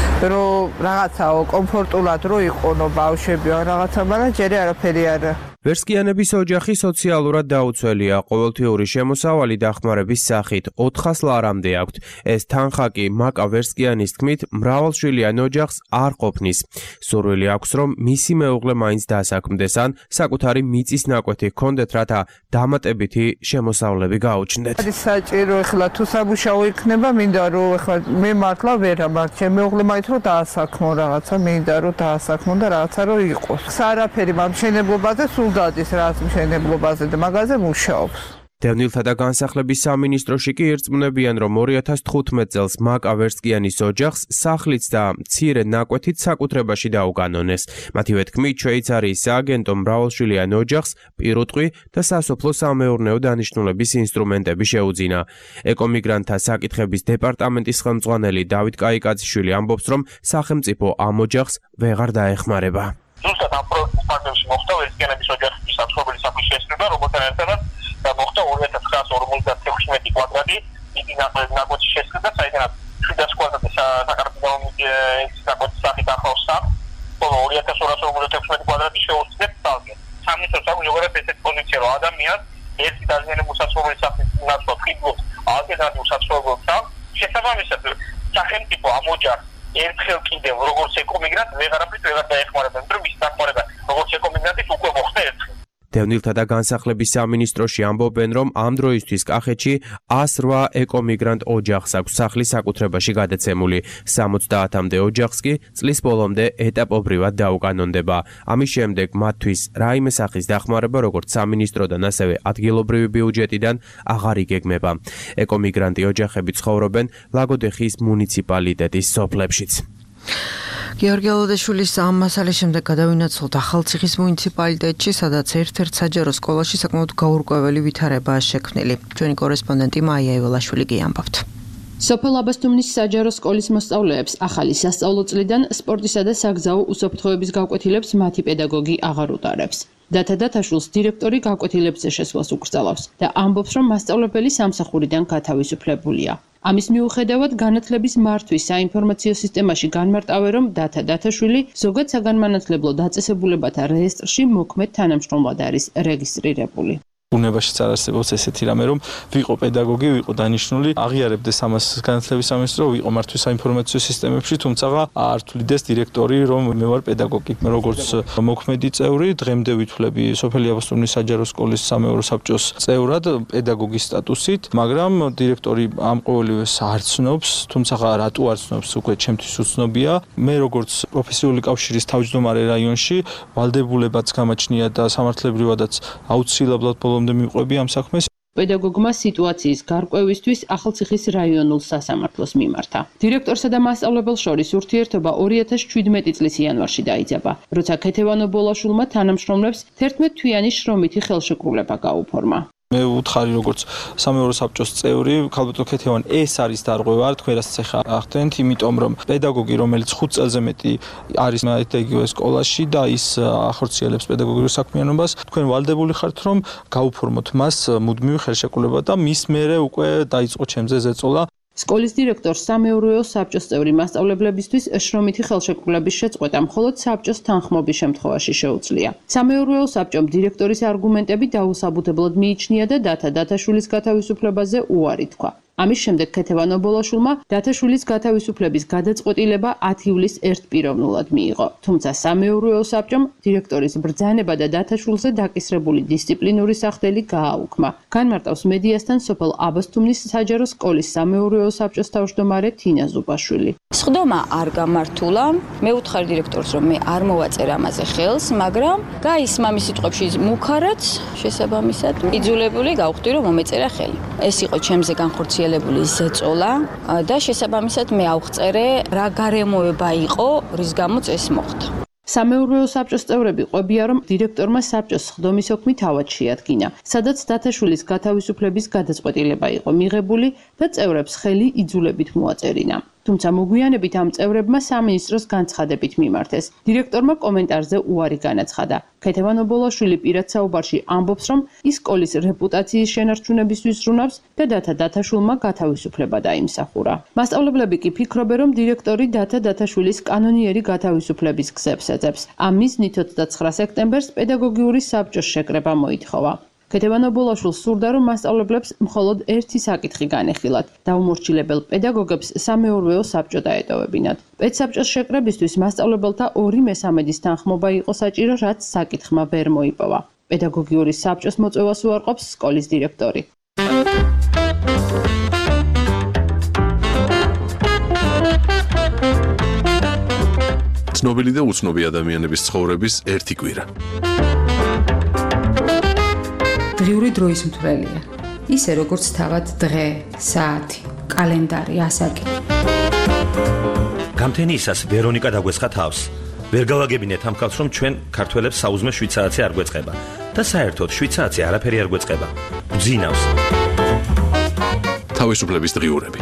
რომ რაღაცაო კომფორტულად რო იყონო ბავშვები ან რაღაცა, მაგრამ ჯერე არაფერი არა. ვერსკიანების ოჯახი სოციალურად დაუცველია, ყოველთვიური შემოსავალი დახმარების სახით ოთხას ლარამდე აქვთ. ეს თანხა კი მაკა ვერსკიანის თქმით მრავალშვილიან ოჯახს არ ყოფნის. სურვილი აქვს, რომ მისი მეუღლე მაინც დასაქმდეს ან საკუთარი მიწის ნაკვეთი ჰქონდეთ, რათა დამატებითი შემოსავლები გაუჩნდეთ. არის საჭირო ეხლა თუ სამუშაო იქნება, მინდა რომ ეხლა მე მართლა ვერ ამარ, ჩემ მეუღლე მაინც რომ დაასაქმო რაღაცა, მინდა რომ დაასაქმო და რაღაცა რომ იყოს. არაფერი მამშენებლობაზე სულ დადის რაღაც მშენებლობაზე და მაგაზე მუშაობს. დევნილთა და განსახლების სამინისტროში კი ერწმუნებიან, რომ ორი ათას თხუთმეტ წელს მაკა ვერსკიანის ოჯახს სახლიც და მცირე ნაკვეთით საკუთრებაში დაუკანონეს. მათივე თქმით, შვეიცარიის სააგენტო მრავალშვილიან ოჯახს პირუტყვი და სასოფლო-სამეურნეო დანიშნულების ინსტრუმენტები შეუძინა. ეკომიგრანტთა საკითხების დეპარტამენტის ხელმძღვანელი დავით კაიკაძიშვილი ამბობს, რომ სახელმწიფო ამ ოჯახს ვეღარ დაეხმარება. ზუსტად ამ პროექტის ფარგლებში მოხდა ვერსკიანების ოჯახის საცხოვრებელი სახლის შესრულება, რომელთან ერთადაც მოხდა ორი ათას ცხრაას ორმოცდათექვსმეტი კვადრატი დიდი ნაკვეთის შესრულება, საიდანაც შვიდას კვადრატი საქართველოს ნაკვეთის სახით ახლავს სახლს, ხოლო ორი ათას ორას ორმოცდათექვსმეტი კვადრატი შეუძლიათ თალკე. სამინისტროს აქვს როგორც ესეთი პოზიცია, რომ ადამიანს ერთი დაზიანებული საცხოვრებელი სახლის ნაცვლად ხიბლობს ალტერნატიულ საცხოვრებელ სახლს. შესაბამისად, სახელმწიფო ამ ოჯახს ერთხელ კიდევ როგორც ეკომიგრანტ ვეღარაფრით ვეღარ დაეხმარება, იმიტომ რომ ის დახმარება როგორც ეკომიგრანტის უკვე მოხდა ერთხელ. დევნილთა და განსახლების სამინისტროში ამბობენ, რომ ამ დროისთვის კახეთში ას რვა ეკომიგრანტ ოჯახს აქვს სახლის საკუთრებაში გადაცემული. სამოცდაათამდე ოჯახს კი წლის ბოლომდე ეტაპობრივად დაუკანონდება. ამის შემდეგ მათთვის რაიმე სახის დახმარება როგორც სამინისტროდან, ასევე ადგილობრივი ბიუჯეტიდან აღარ იგეგმება. ეკომიგრანტი ოჯახები ცხოვრობენ ლაგოდეხის მუნიციპალიტეტის სოფლებშიც. გიორგი ალოდაშვილის ამ მასალის შემდეგ გადავინაცვლოთ ახალციხის მუნიციპალიტეტში, სადაც ერთ-ერთ საჯარო სკოლაში საკმაოდ გაურკვეველი ვითარებაა შექმნილი. ჩვენი კორესპონდენტი მაია ეველაშვილი გიამბობთ. სოფელ აბასთუმნის საჯარო სკოლის მოსწავლეებს ახალი სასწავლო წლიდან სპორტისა და საგზაო უსაფრთხოების გაკვეთილებს მათი პედაგოგი აღარ უტარებს. დათა დათაშვილს დირექტორი გაკვეთილებზე შესვლას უკრძალავს და ამბობს, რომ მასწავლებელი სამსახურიდან გათავისუფლებულია. ამის მიუხედავად განათლების მართვის საინფორმაციო სისტემაში განმარტავენ, რომ დათა დათაშვილი ზოგად საგანმანათლებლო დაწესებულებათა რეესტრში მოქმედ თანამშრომლად არის რეგისტრირებული. უნებაშიც არ არსებობს ესეთი რამე, რომ ვიყო პედაგოგი, ვიყო დანიშნული, აღიარებდეს ამას განათლების სამინისტრო, ვიყო მართვის საინფორმაციო სისტემებში, თუმცა არ თვლიდეს დირექტორი, რომ მე ვარ პედაგოგი. როგორც მოქმედი წევრი, დღემდე ვითვლები სოფელი აბასთუმნის საჯარო სკოლის სამეურო საბჭოს წევრად პედაგოგის სტატუსით, მაგრამ დირექტორი ამ ყოველივეს არ ცნობს, თუმცა რატო არ ცნობს, უკვე ჩემთვის უცნობია. მე როგორც პროფესიული კავშირის თავმჯდომარე რაიონში, ვალდებულებაც გამაჩნია და სამართლებრივადაც აუცილებლად ბოლომდე მივყვები ამ საქმეს. პედაგოგმა სიტუაციის გარკვევისთვის ახალციხის რაიონულ სასამართლოს მიმართა. დირექტორსა და მასწავლებელს შორის ურთიერთობა ორი ათას შვიდმეტი წლის იანვარში დაიძაბა, როცა ქეთევანო ბოლაშვილმა თანამშრომლებს თერთმეტთვიანი შრომითი ხელშეკრულება გაუფორმა. მე ვუთხარი როგორც სამეურო საბჭოს წევრი, ქალბატონო ქეთევან, ეს არის დარღვევა, თქვენ რასაც ახლა ახდენთ, იმიტომ რომ პედაგოგი, რომელიც ხუთ წელზე მეტი არის იგივე სკოლაში და ის ახორციელებს პედაგოგიურ საქმიანობას, თქვენ ვალდებული ხართ, რომ გაუფორმოთ მას მუდმივი ხელშეკრულება და მის მერე უკვე დაიწყო ჩემზე ზეწოლა. სკოლის დირექტორს სამეურვეო საბჭოს წევრი მასწავლებლებისთვის შრომითი ხელშეკრულების შეწყვეტა მხოლოდ საბჭოს თანხმობის შემთხვევაში შეუძლია. სამეურვეო საბჭომ დირექტორის არგუმენტები დაუსაბუთებლად მიიჩნია და დათა დათაშვილის გათავისუფლებაზე უარი თქვა. ამის შემდეგ ქეთევანო ბოლაშვილმა დათაშვილის გათავისუფლების გადაწყვეტილება ათი ივლისს ერთპიროვნულად მიიღო. თუმცა სამეურვეო საბჭომ დირექტორის ბრძანება და დათაშვილზე დაკისრებული დისციპლინური სახდელი გააუქმა. განმარტავს მედიასთან სოფელ აბასთუმნის საჯარო სკოლის სამეურვეო საბჭოს თავმჯდომარე თინა ზუბაშვილი. სხდომა არ გამართულა. მე ვუთხარი დირექტორს, რომ მე არ მოვაწერ ამაზე ხელს, მაგრამ გაისმა მის სიტყვებში მუქარაც შესაბამისად იძულებული გავხდი, რომ მომეწერა ხელი. ეს იყო ჩემზე განხორციელებული ზეწოლა და შესაბამისად მე ავღწერე რა გარემოება იყო, რის გამოც ეს მოხდა. სამეურვეო საბჭოს წევრები ყვებია, რომ დირექტორმა საბჭოს სხდომის ოქმი თავად შეადგინა, სადაც დათაშვილის გათავისუფლების გადაწყვეტილება იყო მიღებული და წევრებს ხელი იძულებით მოაწერინა. თუმცა მოგვიანებით ამ წევრებმა სამინისტროს განცხადებით მიმართეს. დირექტორმა კომენტარზე უარი განაცხადა. ქეთევანო ბოლაშვილი პირად საუბარში ამბობს, რომ ის სკოლის რეპუტაციის შენარჩუნებისთვის ზრუნავს და დათა დათაშვილმა გათავისუფლება დაიმსახურა. მასწავლებლები კი ფიქრობენ, რომ დირექტორი დათა დათაშვილის კანონიერი გათავისუფლების გზებს ეძებს. ამ მიზნით ოცდაცხრა სექტემბერს პედაგოგიური საბჭოს შეკრება მოითხოვა. ქეთევანო ბოლაშვილს სურდა, რომ მასწავლებლებს მხოლოდ ერთი საკითხი განეხილათ. დაუმორჩილებელ პედაგოგებს სამეურვეო საბჭო დაეტოვებინათ. პედსაბჭოს შეკრებისთვის მასწავლებელთა ორი მესამედის თანხმობა იყო საჭირო, რაც საკითხმა ვერ მოიპოვა. პედაგოგიური საბჭოს მოწვევას უარყოფს სკოლის დირექტორი. ცნობილი და უცნობი ადამიანების ცხოვრების ერთი კვირა. დღიური დროის მთვრელია. ისე როგორც თავად დღე, საათი, კალენდარი, ასაკი. გამთენიისას ვერონიკა დაგვესხა თავს. ვერ გავაგებინეთ ამ ხალხს, რომ ჩვენ ქართველებს საუზმე შვიდ საათი არ გვეწყება და საერთოდ შვიდ საათი არაფერი არ გვეწყება. გძინავს. თავისუფლების დღიურები.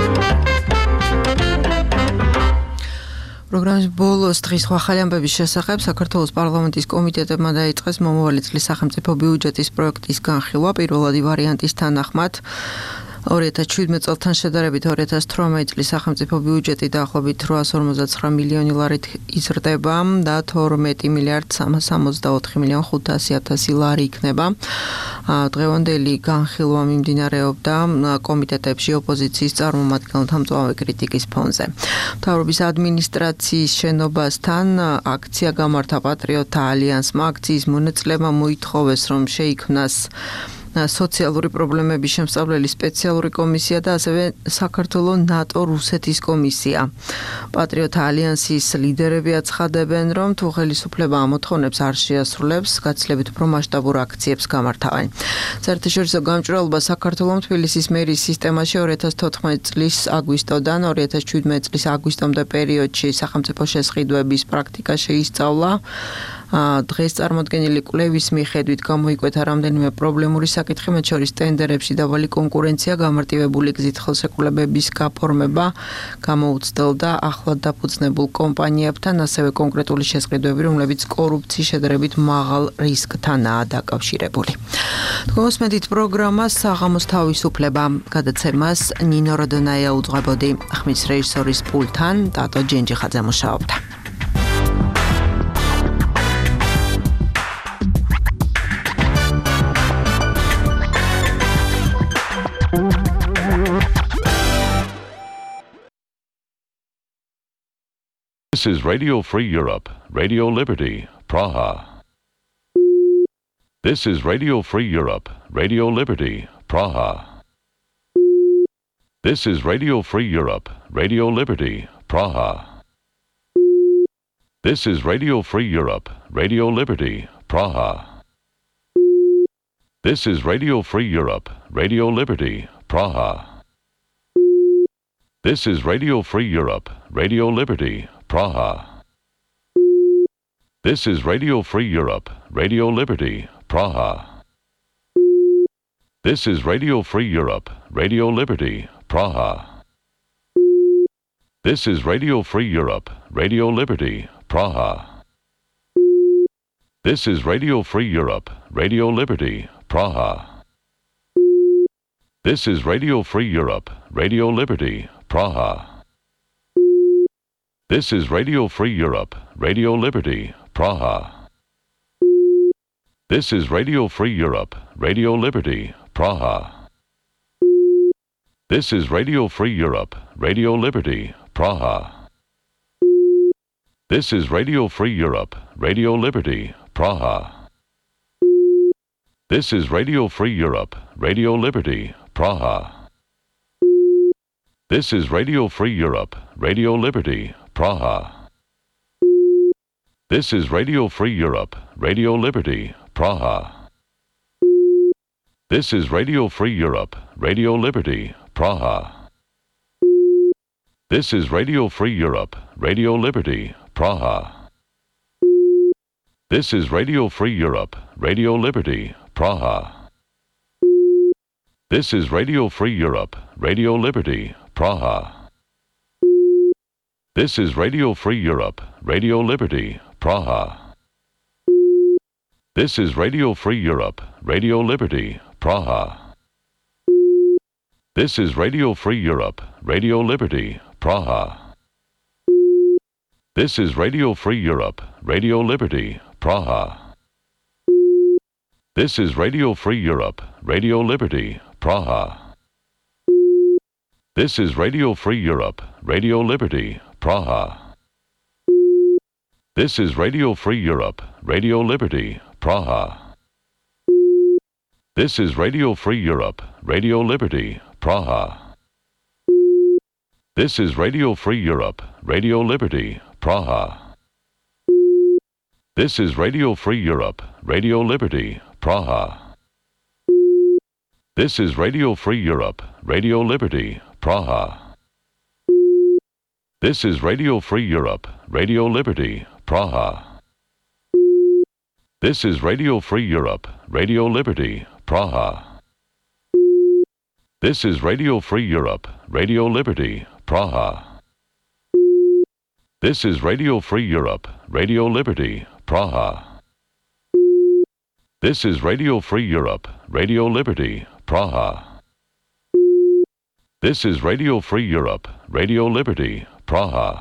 პროგრამის ბოლოს დღის ახალი ამბების შესახებ საქართველოს პარლამენტის კომიტეტებმა დაიწყეს მომავალი წლის სახელმწიფო ბიუჯეტის პროექტის განხილვა პირველადი ვარიანტის თანახმად ორი ათას შვიდმეტ წელთან შედარებით ორი ათას თვრამეტ წლის სახელმწიფო ბიუჯეტი დაახლოებით რვაას ორმოცდაცხრა მილიონი ლარით იზრდება და თორმეტი მილიარდ სამას ოცდაოთხი მილიონ ხუთასი ათასი ლარი იქნება. დღევანდელი განხილვა მიმდინარეობდა კომიტეტებში ოპოზიციის წარმომადგენელთა მწვავე კრიტიკის ფონზე. მთავრობის ადმინისტრაციის შენობასთან აქცია გამართა პატრიოტთა ალიანსმა. აქციის მონაწილეებმა მოითხოვეს, რომ შეიქმნას სოციალური პრობლემების შემსწავლელი სპეციალური კომისია და ასევე საქართველოს ნატო-რუსეთის კომისია. პატრიოტთა ალიანსის ლიდერები აცხადებენ, რომ თუ ხელისუფლება ამ მოთხოვნებს არ შეასრულებს, გაცილებით უფრო მასშტაბურ აქციებს გამართავენ. საერთაშორისო გამჭვირვალობა საქართველოს თბილისის მერის სისტემაში ორი ათას თოთხმეტ წლის აგვისტოდან ორი ათას შვიდმეტ წლის აგვისტომდე პერიოდში სახელმწიფო შესყიდვების პრაქტიკა შეისწავლა. დღეს წარმოდგენილი კვლევის მიხედვით გამოიკვეთა რამდენიმე პრობლემური საკითხი, მათ შორის ტენდერებში დაბალი კონკურენცია, გამარტივებული გზით ხელშეკრულებების გაფორმება, გამოუცდელდა ახლად დაფუძნებულ კომპანიებთან, ასევე კონკრეტული შესყიდვები, რომლებიც კორუფციის შედარებით მაღალ რისკთანაა დაკავშირებული. თქვენსმენთ პროგრამას საღამოს თავისუფლება გადაცემას ნინო როდონაია უძღვებოდი, ხმის რეჟისორის პულტთან ტატო ჯენჯიხაძე მუშაობდა. This is Radio Free Europe, Radio Liberty, Praha. This is Radio Free Europe, Radio Liberty, Praha. This is Radio Free Europe, Radio Liberty, Praha. This is Radio Free Europe, Radio Liberty, Praha. This is Radio Free Europe, Radio Liberty, Praha. This is Radio Free Europe, Radio Liberty, Praha. This is Radio Free Europe, Radio Liberty, Praha. This is Radio Free Europe, Radio Liberty, Praha. This is Radio Free Europe, Radio Liberty, Praha. This is Radio Free Europe, Radio Liberty, Praha. This is Radio Free Europe, Radio Liberty, Praha. This is Radio Free Europe, Radio Liberty, Praha. This is Radio Free Europe, Radio Liberty, Praha. This is Radio Free Europe, Radio Liberty, Praha. This is Radio Free Europe, Radio Liberty, Praha. This is Radio Free Europe, Radio Liberty, Praha. This is Radio Free Europe, Radio Liberty, Praha. This is Radio Free Europe, Radio Liberty, Praha. This is Radio Free Europe, Radio Liberty, Praha. This is Radio Free Europe, Radio Liberty, Praha. This is Radio Free Europe, Radio Liberty, Praha. This is Radio Free Europe, Radio Liberty, Praha. This is Radio Free Europe, Radio Liberty, Praha. This is Radio Free Europe, Radio Liberty, Praha. This is Radio Free Europe, Radio Liberty, Praha. This is Radio Free Europe, Radio Liberty, Praha. This is Radio Free Europe, Radio Liberty, Praha. This is Radio Free Europe, Radio Liberty, Praha. This is Radio Free Europe, Radio Liberty, Praha. This is Radio Free Europe, Radio Liberty, Praha. This is Radio Free Europe, Radio Liberty, Praha. This is Radio Free Europe, Radio Liberty, Praha. This is Radio Free Europe, Radio Liberty, Praha. This is Radio Free Europe, Radio Liberty, Praha. This is Radio Free Europe, Radio Liberty, Praha. This is Radio Free Europe, Radio Liberty, Praha. This is Radio Free Europe, Radio Liberty, Praha. This is Radio Free Europe, Radio Liberty, Praha. This is Radio Free Europe, Radio Liberty, Praha.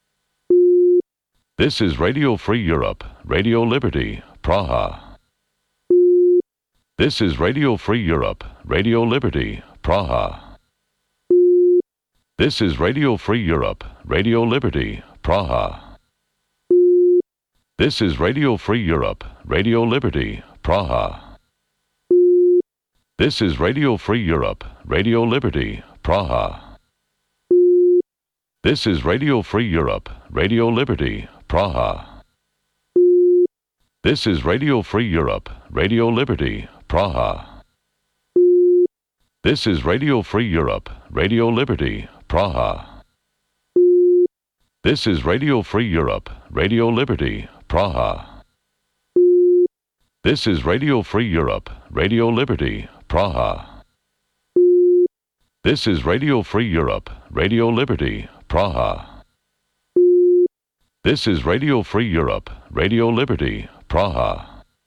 This is Radio Free Europe, Radio Liberty, Praha. This is Radio Free Europe, Radio Liberty, Praha. This is Radio Free Europe, Radio Liberty, Praha. This is Radio Free Europe, Radio Liberty, Praha. This is Radio Free Europe, Radio Liberty, Praha. This is Radio Free Europe, Radio Liberty, Praha. This is Radio Free Europe, Radio Liberty, Praha. This is Radio Free Europe, Radio Liberty, Praha. This is Radio Free Europe, Radio Liberty, Praha. This is Radio Free Europe, Radio Liberty, Praha. This is Radio Free Europe, Radio Liberty, Praha. This is Radio Free Europe, Radio Liberty, Praha.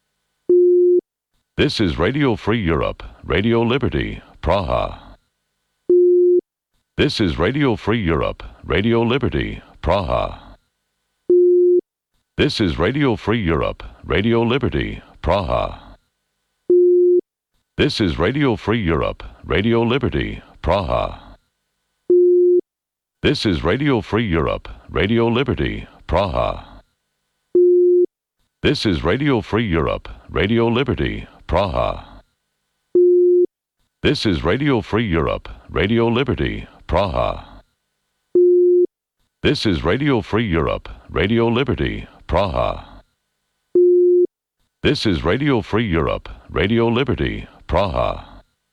This is Radio Free Europe, Radio Liberty, Praha. This is Radio Free Europe, Radio Liberty, Praha. This is Radio Free Europe, Radio Liberty, Praha. This is Radio Free Europe, Radio Liberty, Praha. This is Radio Free Europe, Radio Liberty, Praha. This is Radio Free Europe, Radio Liberty, Praha. This is Radio Free Europe, Radio Liberty, Praha. This is Radio Free Europe, Radio Liberty, Praha. This is Radio Free Europe, Radio Liberty, Praha.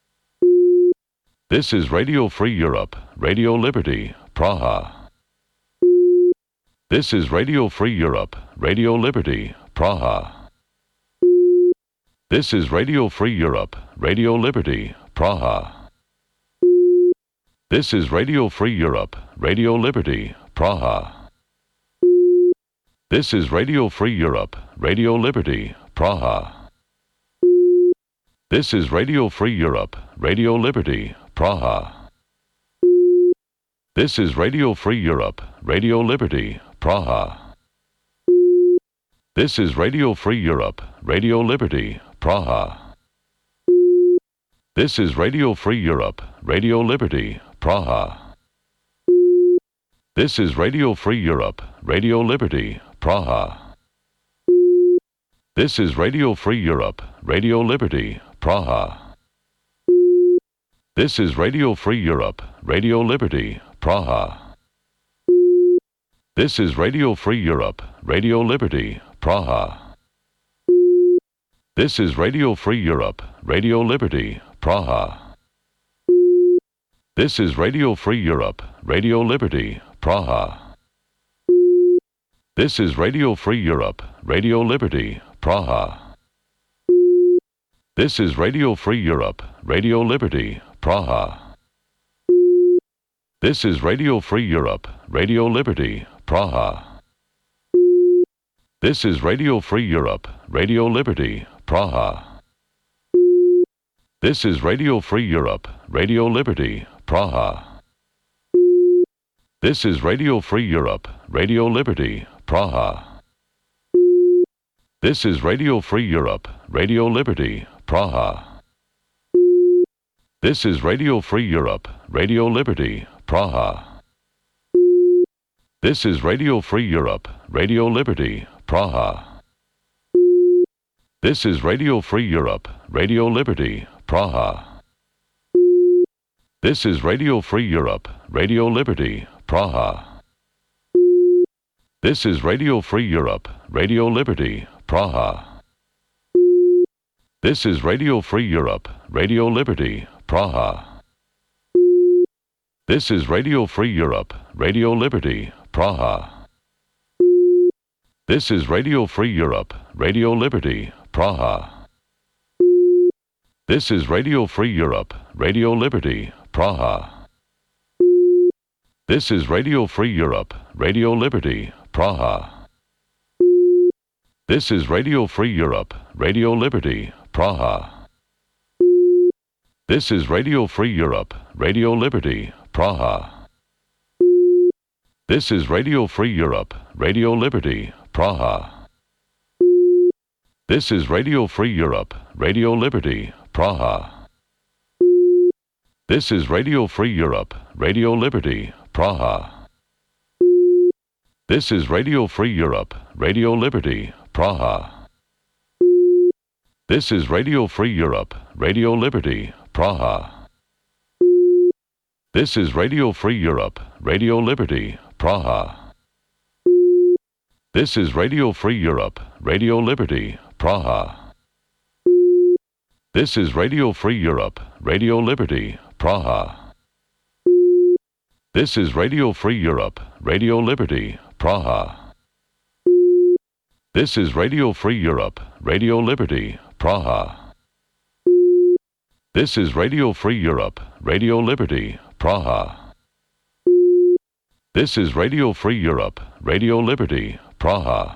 This is Radio Free Europe, Radio Liberty, Praha. This is Radio Free Europe, Radio Liberty, Praha. This is Radio Free Europe, Radio Liberty, Praha. This is Radio Free Europe, Radio Liberty, Praha. This is Radio Free Europe, Radio Liberty, Praha. This is Radio Free Europe, Radio Liberty, Praha. This is Radio Free Europe, Radio Liberty, Praha. This is Radio Free Europe, Radio Liberty, Praha. This is Radio Free Europe, Radio Liberty, Praha. This is Radio Free Europe, Radio Liberty, Praha. This is Radio Free Europe, Radio Liberty, Praha. This is Radio Free Europe, Radio Liberty, Praha. This is Radio Free Europe, Radio Liberty, Praha. This is Radio Free Europe, Radio Liberty, Praha. This is Radio Free Europe, Radio Liberty, Praha. This is Radio Free Europe, Radio Liberty, Praha. This is Radio Free Europe, Radio Liberty, Praha. This is Radio Free Europe, Radio Liberty, Praha. This is Radio Free Europe, Radio Liberty, Praha. This is Radio Free Europe, Radio Liberty, Praha. This is Radio Free Europe, Radio Liberty, Praha. This is Radio Free Europe, Radio Liberty, Praha. This is Radio Free Europe, Radio Liberty, Praha. This is Radio Free Europe, Radio Liberty, Praha. This is Radio Free Europe, Radio Liberty, Praha. This is Radio Free Europe, Radio Liberty, Praha. This is Radio Free Europe, Radio Liberty, Praha. This is Radio Free Europe, Radio Liberty, Praha. This is Radio Free Europe, Radio Liberty, Praha. This is Radio Free Europe, Radio Liberty, Praha. This is Radio Free Europe, Radio Liberty, Praha. This is Radio Free Europe, Radio Liberty, Praha. This is Radio Free Europe, Radio Liberty, Praha. This is Radio Free Europe, Radio Liberty, Praha. This is Radio Free Europe, Radio Liberty, Praha. This is Radio Free Europe, Radio Liberty, Praha. This is Radio Free Europe, Radio Liberty, Praha. This is Radio Free Europe, Radio Liberty, Praha. This is Radio Free Europe, Radio Liberty, Praha. This is Radio Free Europe, Radio Liberty, Praha. This is Radio Free Europe, Radio Liberty, Praha. This is Radio Free Europe, Radio Liberty, Praha. This is Radio Free Europe, Radio Liberty, Praha. This is Radio Free Europe, Radio Liberty, Praha. This is Radio Free Europe, Radio Liberty, Praha. This is Radio Free Europe, Radio Liberty, Praha.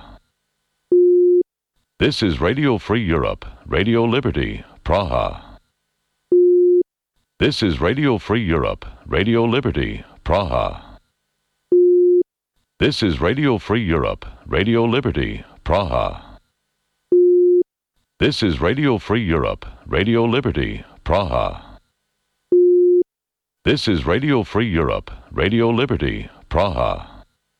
This is Radio Free Europe, Radio Liberty, Praha. This is Radio Free Europe, Radio Liberty, Praha. This is Radio Free Europe, Radio Liberty, Praha. This is Radio Free Europe, Radio Liberty, Praha. This is Radio Free Europe, Radio Liberty, Praha.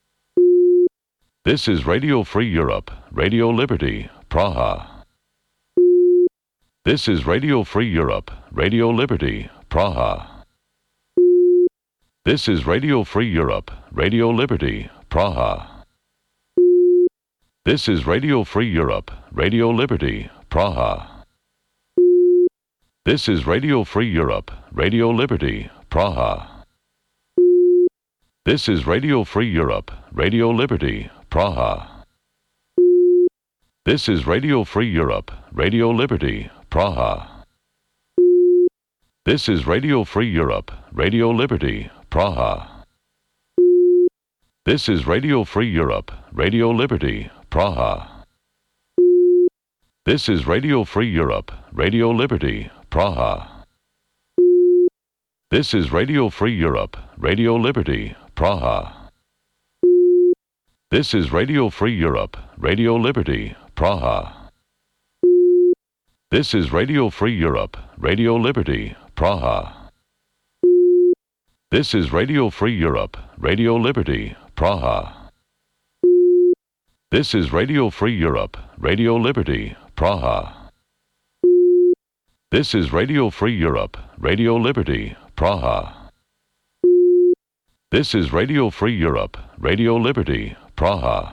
This is Radio Free Europe, Radio Liberty, Praha. This is Radio Free Europe, Radio Liberty, Praha. This is Radio Free Europe, Radio Liberty, Praha. This is Radio Free Europe, Radio Liberty, Praha. This is Radio Free Europe, Radio Liberty, Praha. This is Radio Free Europe, Radio Liberty, Praha. This is Radio Free Europe, Radio Liberty, Praha. This is Radio Free Europe, Radio Liberty, Praha. This is Radio Free Europe, Radio Liberty, Praha. This is Radio Free Europe, Radio Liberty, Praha. This is Radio Free Europe, Radio Liberty, Praha. This is Radio Free Europe, Radio Liberty, Praha. This is Radio Free Europe, Radio Liberty, Praha. This is Radio Free Europe, Radio Liberty, Praha. This is Radio Free Europe, Radio Liberty, Praha. This is Radio Free Europe, Radio Liberty, Praha. This is Radio Free Europe, Radio Liberty, Praha.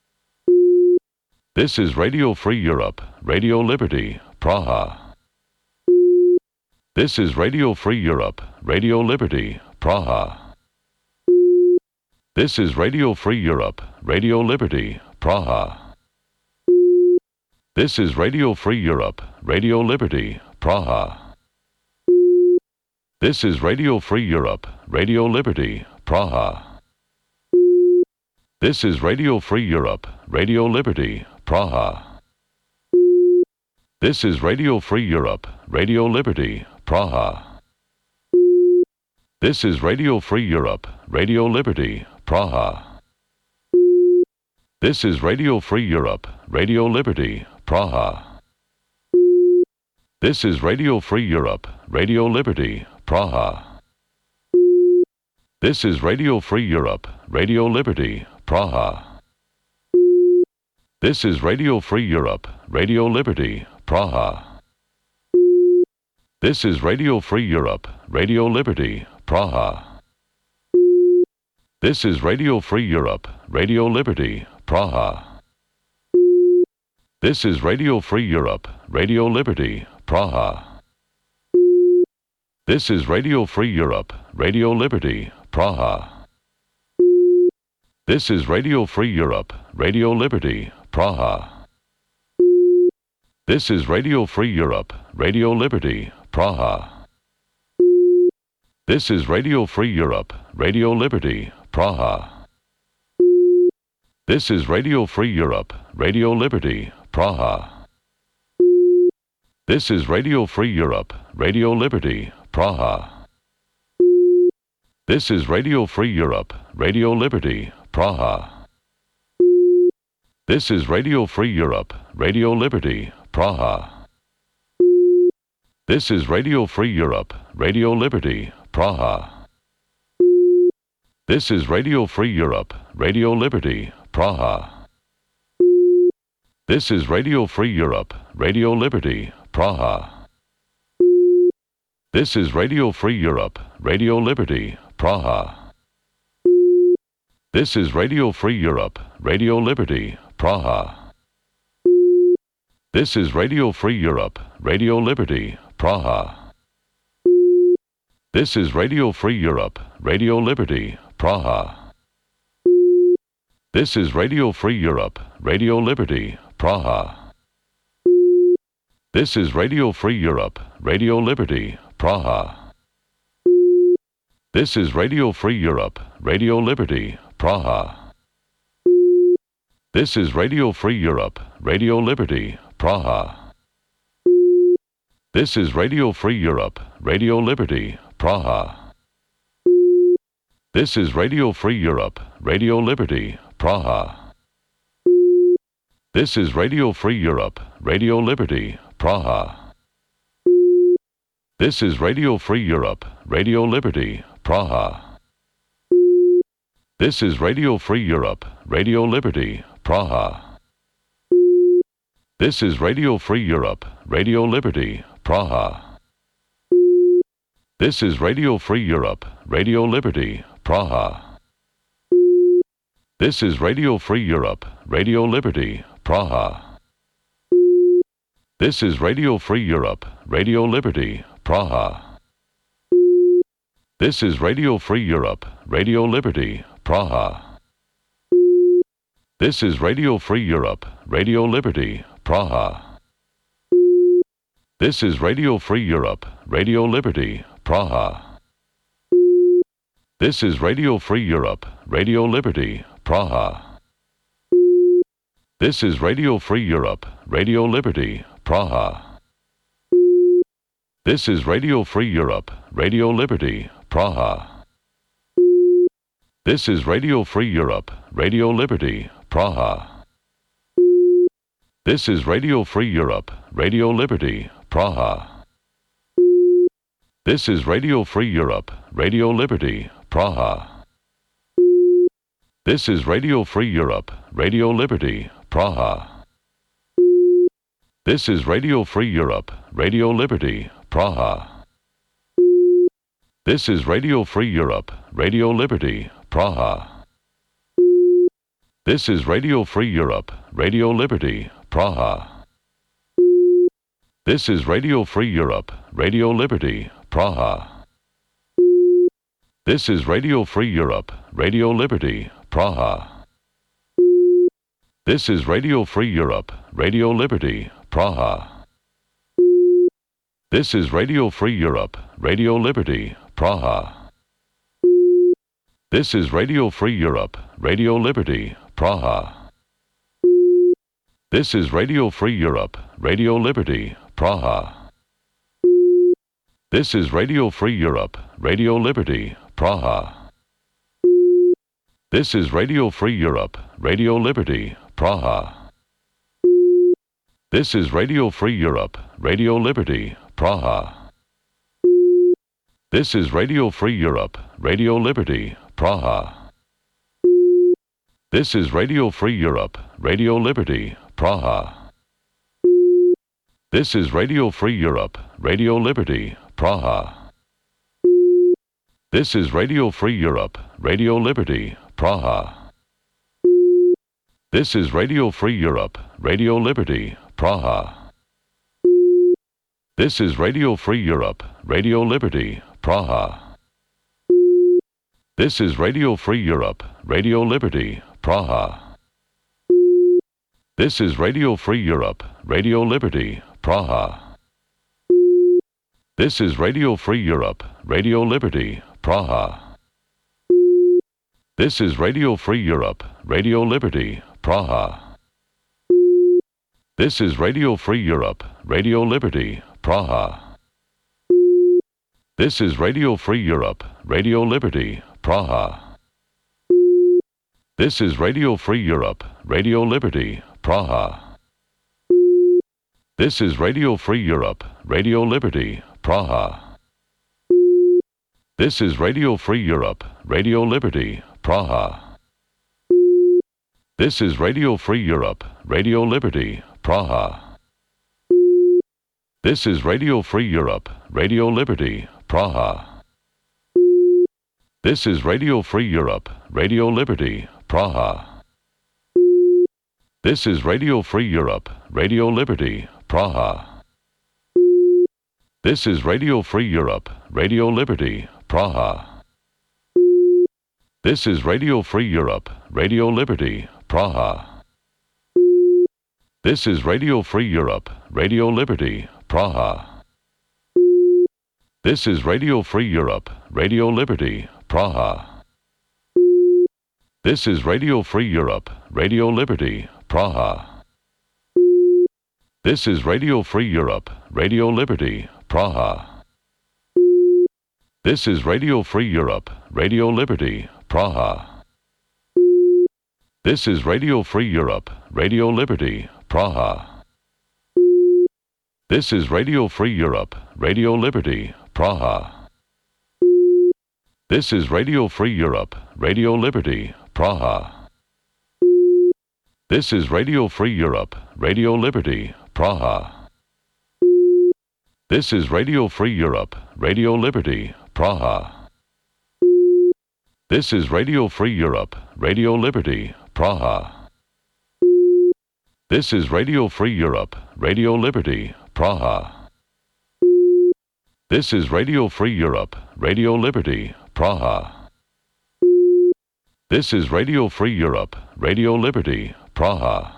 This is Radio Free Europe, Radio Liberty, Praha. This is Radio Free Europe, Radio Liberty, Praha. This is Radio Free Europe, Radio Liberty, Praha. This is Radio Free Europe, Radio Liberty, Praha. This is Radio Free Europe, Radio Liberty, Praha. This is Radio Free Europe, Radio Liberty, Praha. This is Radio Free Europe, Radio Liberty, Praha. This is Radio Free Europe, Radio Liberty, Praha. This is Radio Free Europe, Radio Liberty, Praha. This is Radio Free Europe, Radio Liberty, Praha. This is Radio Free Europe, Radio Liberty, Praha. This is Radio Free Europe, Radio Liberty, Praha. This is Radio Free Europe, Radio Liberty, Praha. This is Radio Free Europe, Radio Liberty, Praha. This is Radio Free Europe, Radio Liberty, Praha. This is Radio Free Europe, Radio Liberty, Praha. This is Radio Free Europe, Radio Liberty, Praha. This is Radio Free Europe, Radio Liberty, Praha. This is Radio Free Europe, Radio Liberty, Praha. This is Radio Free Europe, Radio Liberty, Praha. This is Radio Free Europe, Radio Liberty, Praha. This is Radio Free Europe, Radio Liberty, Praha. This is Radio Free Europe, Radio Liberty, Praha. This is Radio Free Europe, Radio Liberty, Praha. This is Radio Free Europe, Radio Liberty, Praha. This is Radio Free Europe, Radio Liberty, Praha. This is Radio Free Europe, Radio Liberty, Praha. This is Radio Free Europe, Radio Liberty, Praha. This is Radio Free Europe, Radio Liberty, Praha. This is Radio Free Europe, Radio Liberty, Praha. This is Radio Free Europe, Radio Liberty, Praha. This is Radio Free Europe, Radio Liberty, Praha. This is Radio Free Europe, Radio Liberty, Praha. This is Radio Free Europe, Radio Liberty, Praha. This is Radio Free Europe, Radio Liberty, Praha. This is Radio Free Europe, Radio Liberty, Praha. This is Radio Free Europe, Radio Liberty, Praha. This is Radio Free Europe, Radio Liberty, Praha. This is Radio Free Europe, Radio Liberty, Praha. This is Radio Free Europe, Radio Liberty, Praha. This is Radio Free Europe, Radio Liberty, Praha. This is Radio Free Europe, Radio Liberty, Praha. This is Radio Free Europe, Radio Liberty, Praha. This is Radio Free Europe, Radio Liberty, Praha. This is Radio Free Europe, Radio Liberty, Praha. This is Radio Free Europe, Radio Liberty, Praha. This is Radio Free Europe, Radio Liberty, Praha. This is Radio Free Europe, Radio Liberty, Praha. This is Radio Free Europe, Radio Liberty, Praha. This is Radio Free Europe, Radio Liberty, Praha. This is Radio Free Europe, Radio Liberty, Praha. This is Radio Free Europe, Radio Liberty, Praha. This is Radio Free Europe, Radio Liberty, Praha. This is Radio Free Europe, Radio Liberty, Praha. This is Radio Free Europe, Radio Liberty, Praha. This is Radio Free Europe, Radio Liberty, Praha. This is Radio Free Europe, Radio Liberty, Praha. This is Radio Free Europe, Radio Liberty, Praha. This is Radio Free Europe, Radio Liberty, Praha. This is Radio Free Europe, Radio Liberty, Praha. This is Radio Free Europe, Radio Liberty, Praha. This is Radio Free Europe, Radio Liberty, Praha. This is Radio Free Europe, Radio Liberty, Praha. This is Radio Free Europe, Radio Liberty, Praha. This is Radio Free Europe, Radio Liberty, Praha. This is Radio Free Europe, Radio Liberty, Praha. This is Radio Free Europe, Radio Liberty, Praha. This is Radio Free Europe, Radio Liberty, Praha. This is Radio Free Europe, Radio Liberty, Praha. This is Radio Free Europe, Radio Liberty, Praha. This is Radio Free Europe, Radio Liberty, Praha. This is Radio Free Europe, Radio Liberty, Praha. This is Radio Free Europe, Radio Liberty, Praha. This is Radio Free Europe, Radio Liberty, Praha. This is Radio Free Europe, Radio Liberty, Praha. This is Radio Free Europe, Radio Liberty, Praha. This is Radio Free Europe, Radio Liberty, Praha. This is Radio Free Europe, Radio Liberty, Praha. This is Radio Free Europe, Radio Liberty, Praha. This is Radio Free Europe, Radio Liberty, Praha. This is Radio Free Europe, Radio Liberty, Praha. This is Radio Free Europe, Radio Liberty, Praha. This is Radio Free Europe, Radio Liberty, Praha. This is Radio Free Europe, Radio Liberty, Praha. This is Radio Free Europe, Radio Liberty, Praha. This is Radio Free Europe, Radio Liberty, Praha. This is Radio Free Europe, Radio Liberty, Praha. This is Radio Free Europe, Radio Liberty, Praha. This is Radio Free Europe, Radio Liberty, Praha. This is Radio Free Europe, Radio Liberty, Praha. This is Radio Free Europe, Radio Liberty, Praha. This is Radio Free Europe, Radio Liberty, Praha. This is Radio Free Europe, Radio Liberty, Praha. This is Radio Free Europe, Radio Liberty, Praha. This is Radio Free Europe, Radio Liberty, Praha. This is Radio Free Europe, Radio Liberty, Praha. This is Radio Free Europe, Radio Liberty, Praha. This is Radio Free Europe, Radio Liberty, Praha. This is Radio Free Europe, Radio Liberty, Praha. This is Radio Free Europe, Radio Liberty, Praha.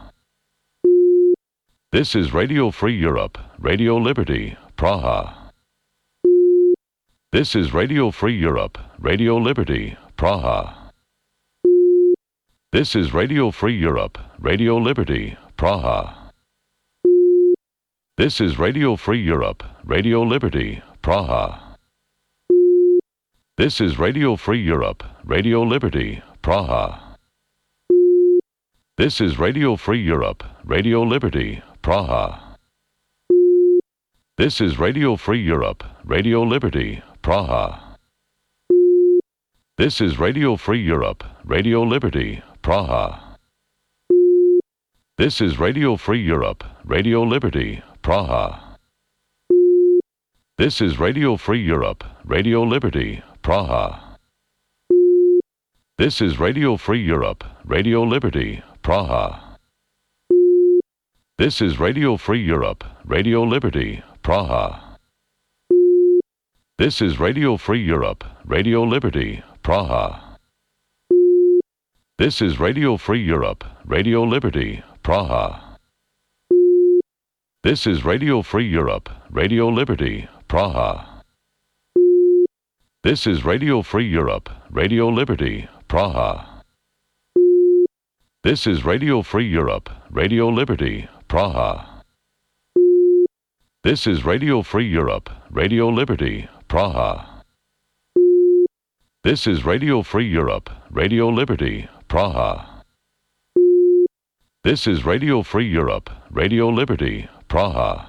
This is Radio Free Europe, Radio Liberty, Praha. This is Radio Free Europe, Radio Liberty, Praha. This is Radio Free Europe, Radio Liberty, Praha. This is Radio Free Europe, Radio Liberty, Praha. This is Radio Free Europe, Radio Liberty, Praha. This is Radio Free Europe, Radio Liberty, Praha. This is Radio Free Europe, Radio Liberty, Praha. This is Radio Free Europe, Radio Liberty, Praha. This is Radio Free Europe, Radio Liberty, Praha. This is Radio Free Europe, Radio Liberty, Praha. This is Radio Free Europe, Radio Liberty, Praha. This is Radio Free Europe, Radio Liberty, Praha. This is Radio Free Europe, Radio Liberty, Praha. This is Radio Free Europe, Radio Liberty, Praha. This is Radio Free Europe, Radio Liberty, Praha. This is Radio Free Europe, Radio Liberty, Praha. This is Radio Free Europe, Radio Liberty, Praha. This is Radio Free Europe, Radio Liberty, Praha. This is Radio Free Europe, Radio Liberty, Praha. This is Radio Free Europe, Radio Liberty, Praha.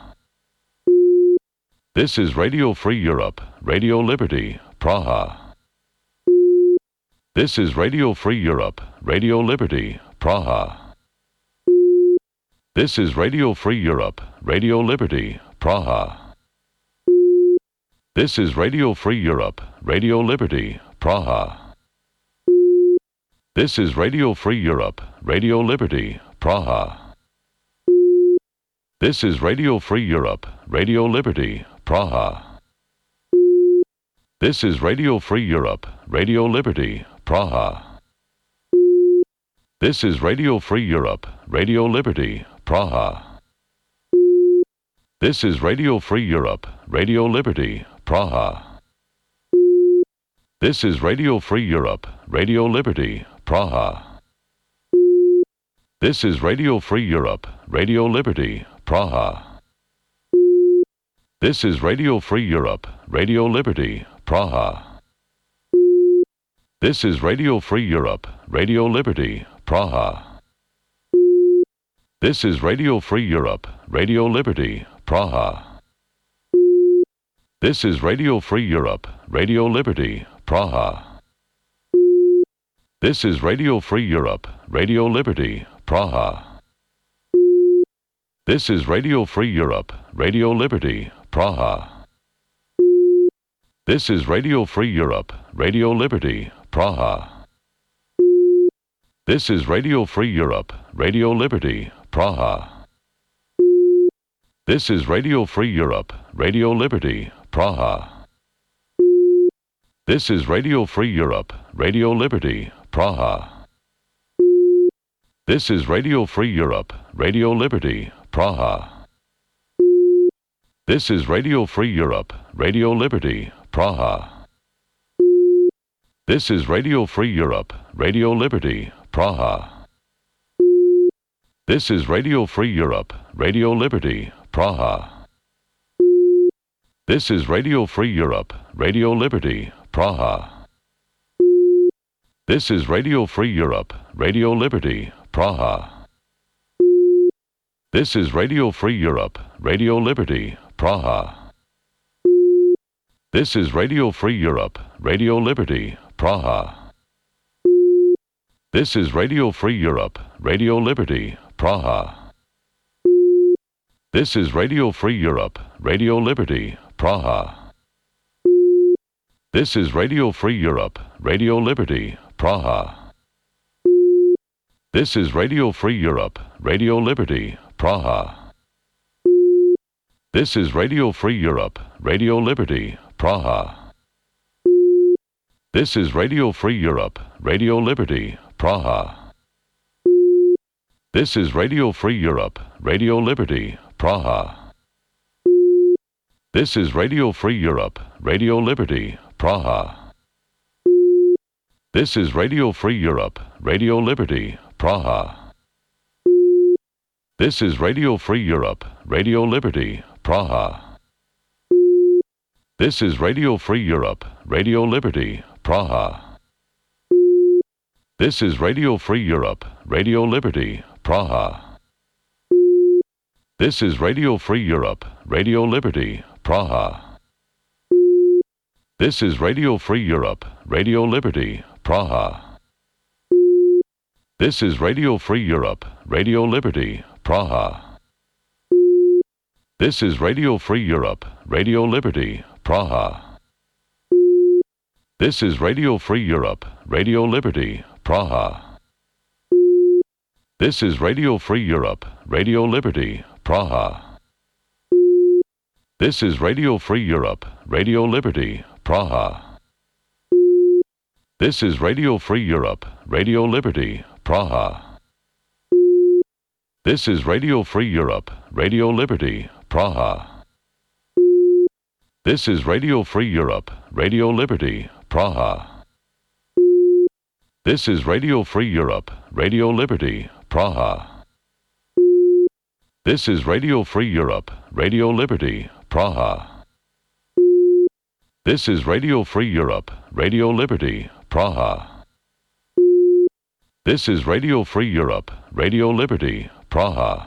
This is Radio Free Europe, Radio Liberty, Praha. This is Radio Free Europe, Radio Liberty, Praha. This is Radio Free Europe, Radio Liberty, Praha. This is Radio Free Europe, Radio Liberty, Praha. This is Radio Free Europe, Radio Liberty, Praha. This is Radio Free Europe, Radio Liberty, Praha. This is Radio Free Europe, Radio Liberty, Praha. This is Radio Free Europe, Radio Liberty, Praha. This is Radio Free Europe, Radio Liberty, Praha. This is Radio Free Europe, Radio Liberty, Praha. This is Radio Free Europe, Radio Liberty, Praha. This is Radio Free Europe, Radio Liberty, Praha. This is Radio Free Europe, Radio Liberty, Praha. This is Radio Free Europe, Radio Liberty, Praha. This is Radio Free Europe, Radio Liberty, Praha. This is Radio Free Europe, Radio Liberty, Praha. This is Radio Free Europe, Radio Liberty, Praha. This is Radio Free Europe, Radio Liberty, Praha. This is Radio Free Europe, Radio Liberty, Praha. This is Radio Free Europe, Radio Liberty, Praha. This is Radio Free Europe, Radio Liberty, Praha. This is Radio Free Europe, Radio Liberty, Praha. This is Radio Free Europe, Radio Liberty, Praha. This is Radio Free Europe, Radio Liberty, Praha. This is Radio Free Europe, Radio Liberty, Praha. This is Radio Free Europe, Radio Liberty, Praha. This is Radio Free Europe, Radio Liberty, Praha. This is Radio Free Europe, Radio Liberty, Praha. This is Radio Free Europe, Radio Liberty, Praha. This is Radio Free Europe, Radio Liberty, Praha. This is Radio Free Europe, Radio Liberty, Praha. This is Radio Free Europe, Radio Liberty, Praha. This is Radio Free Europe, Radio Liberty, Praha. This is Radio Free Europe, Radio Liberty, Praha. This is Radio Free Europe, Radio Liberty, Praha. This is Radio Free Europe, Radio Liberty, Praha. This is Radio Free Europe, Radio Liberty, Praha. This is Radio Free Europe, Radio Liberty, Praha. This is Radio Free Europe, Radio Liberty, Praha. This is Radio Free Europe, Radio Liberty, Praha. This is Radio Free Europe, Radio Liberty, Praha. This is Radio Free Europe, Radio Liberty, Praha. This is Radio Free Europe, Radio Liberty, Praha. This is Radio Free Europe, Radio Liberty, Praha. This is Radio Free Europe, Radio Liberty, Praha. This is Radio Free Europe, Radio Liberty, Praha. This is Radio Free Europe, Radio Liberty, Praha. This is Radio Free Europe, Radio Liberty, Praha. This is Radio Free Europe, Radio Liberty, Praha. This is Radio Free Europe, Radio Liberty, Praha. This is Radio Free Europe, Radio Liberty, Praha. This is Radio Free Europe, Radio Liberty, Praha. This is Radio Free Europe, Radio Liberty, Praha. This is Radio Free Europe, Radio Liberty, Praha. This is Radio Free Europe, Radio Liberty, Praha.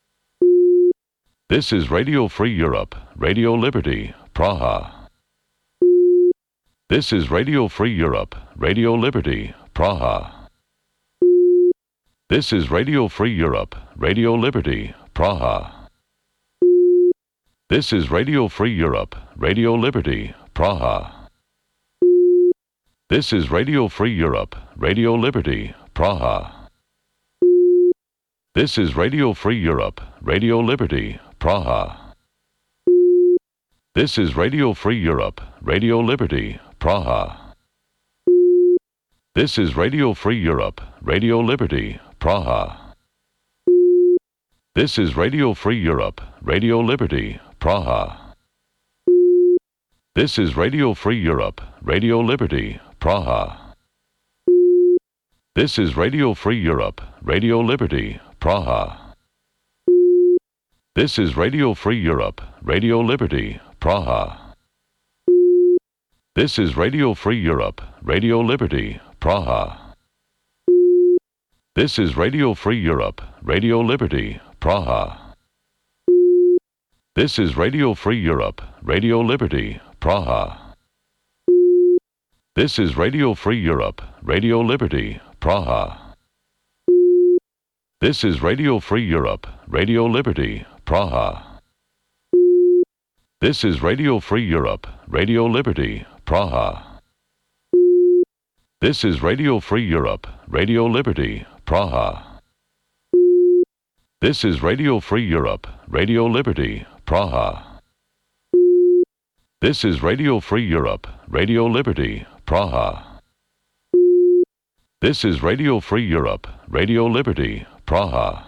This is Radio Free Europe, Radio Liberty, Praha. This is Radio Free Europe, Radio Liberty, Praha. This is Radio Free Europe, Radio Liberty, Praha. This is Radio Free Europe, Radio Liberty, Praha. This is Radio Free Europe, Radio Liberty, Praha. This is Radio Free Europe, Radio Liberty, Praha. This is Radio Free Europe, Radio Liberty, Praha. This is Radio Free Europe, Radio Liberty, Praha. This is Radio Free Europe, Radio Liberty, Praha. This is Radio Free Europe, Radio Liberty, Praha. This is Radio Free Europe, Radio Liberty, Praha. This is Radio Free Europe, Radio Liberty, Praha. This is Radio Free Europe, Radio Liberty, Praha. This is Radio Free Europe, Radio Liberty, Praha. This is Radio Free Europe, Radio Liberty, Praha. This is Radio Free Europe, Radio Liberty, Praha. This is Radio Free Europe, Radio Liberty, Praha. This is Radio Free Europe, Radio Liberty, Praha. This is Radio Free Europe, Radio Liberty, Praha. This is Radio Free Europe, Radio Liberty, Praha. This is Radio Free Europe, Radio Liberty, Praha. This is Radio Free Europe, Radio Liberty, Praha.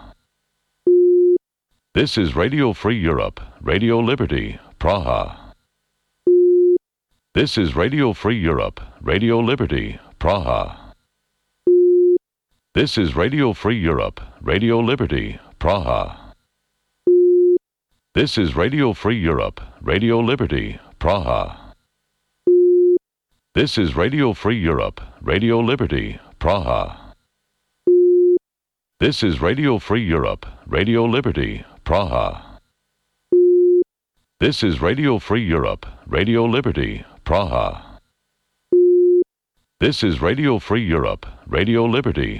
This is Radio Free Europe, Radio Liberty, Praha. This is Radio Free Europe, Radio Liberty, Praha. This is Radio Free Europe, Radio Liberty, Praha. This is Radio Free Europe, Radio Liberty, Praha. This is Radio Free Europe, Radio Liberty, Praha. This is Radio Free Europe, Radio Liberty, Praha. This is Radio Free Europe, Radio Liberty, Praha. This is Radio Free Europe, Radio Liberty,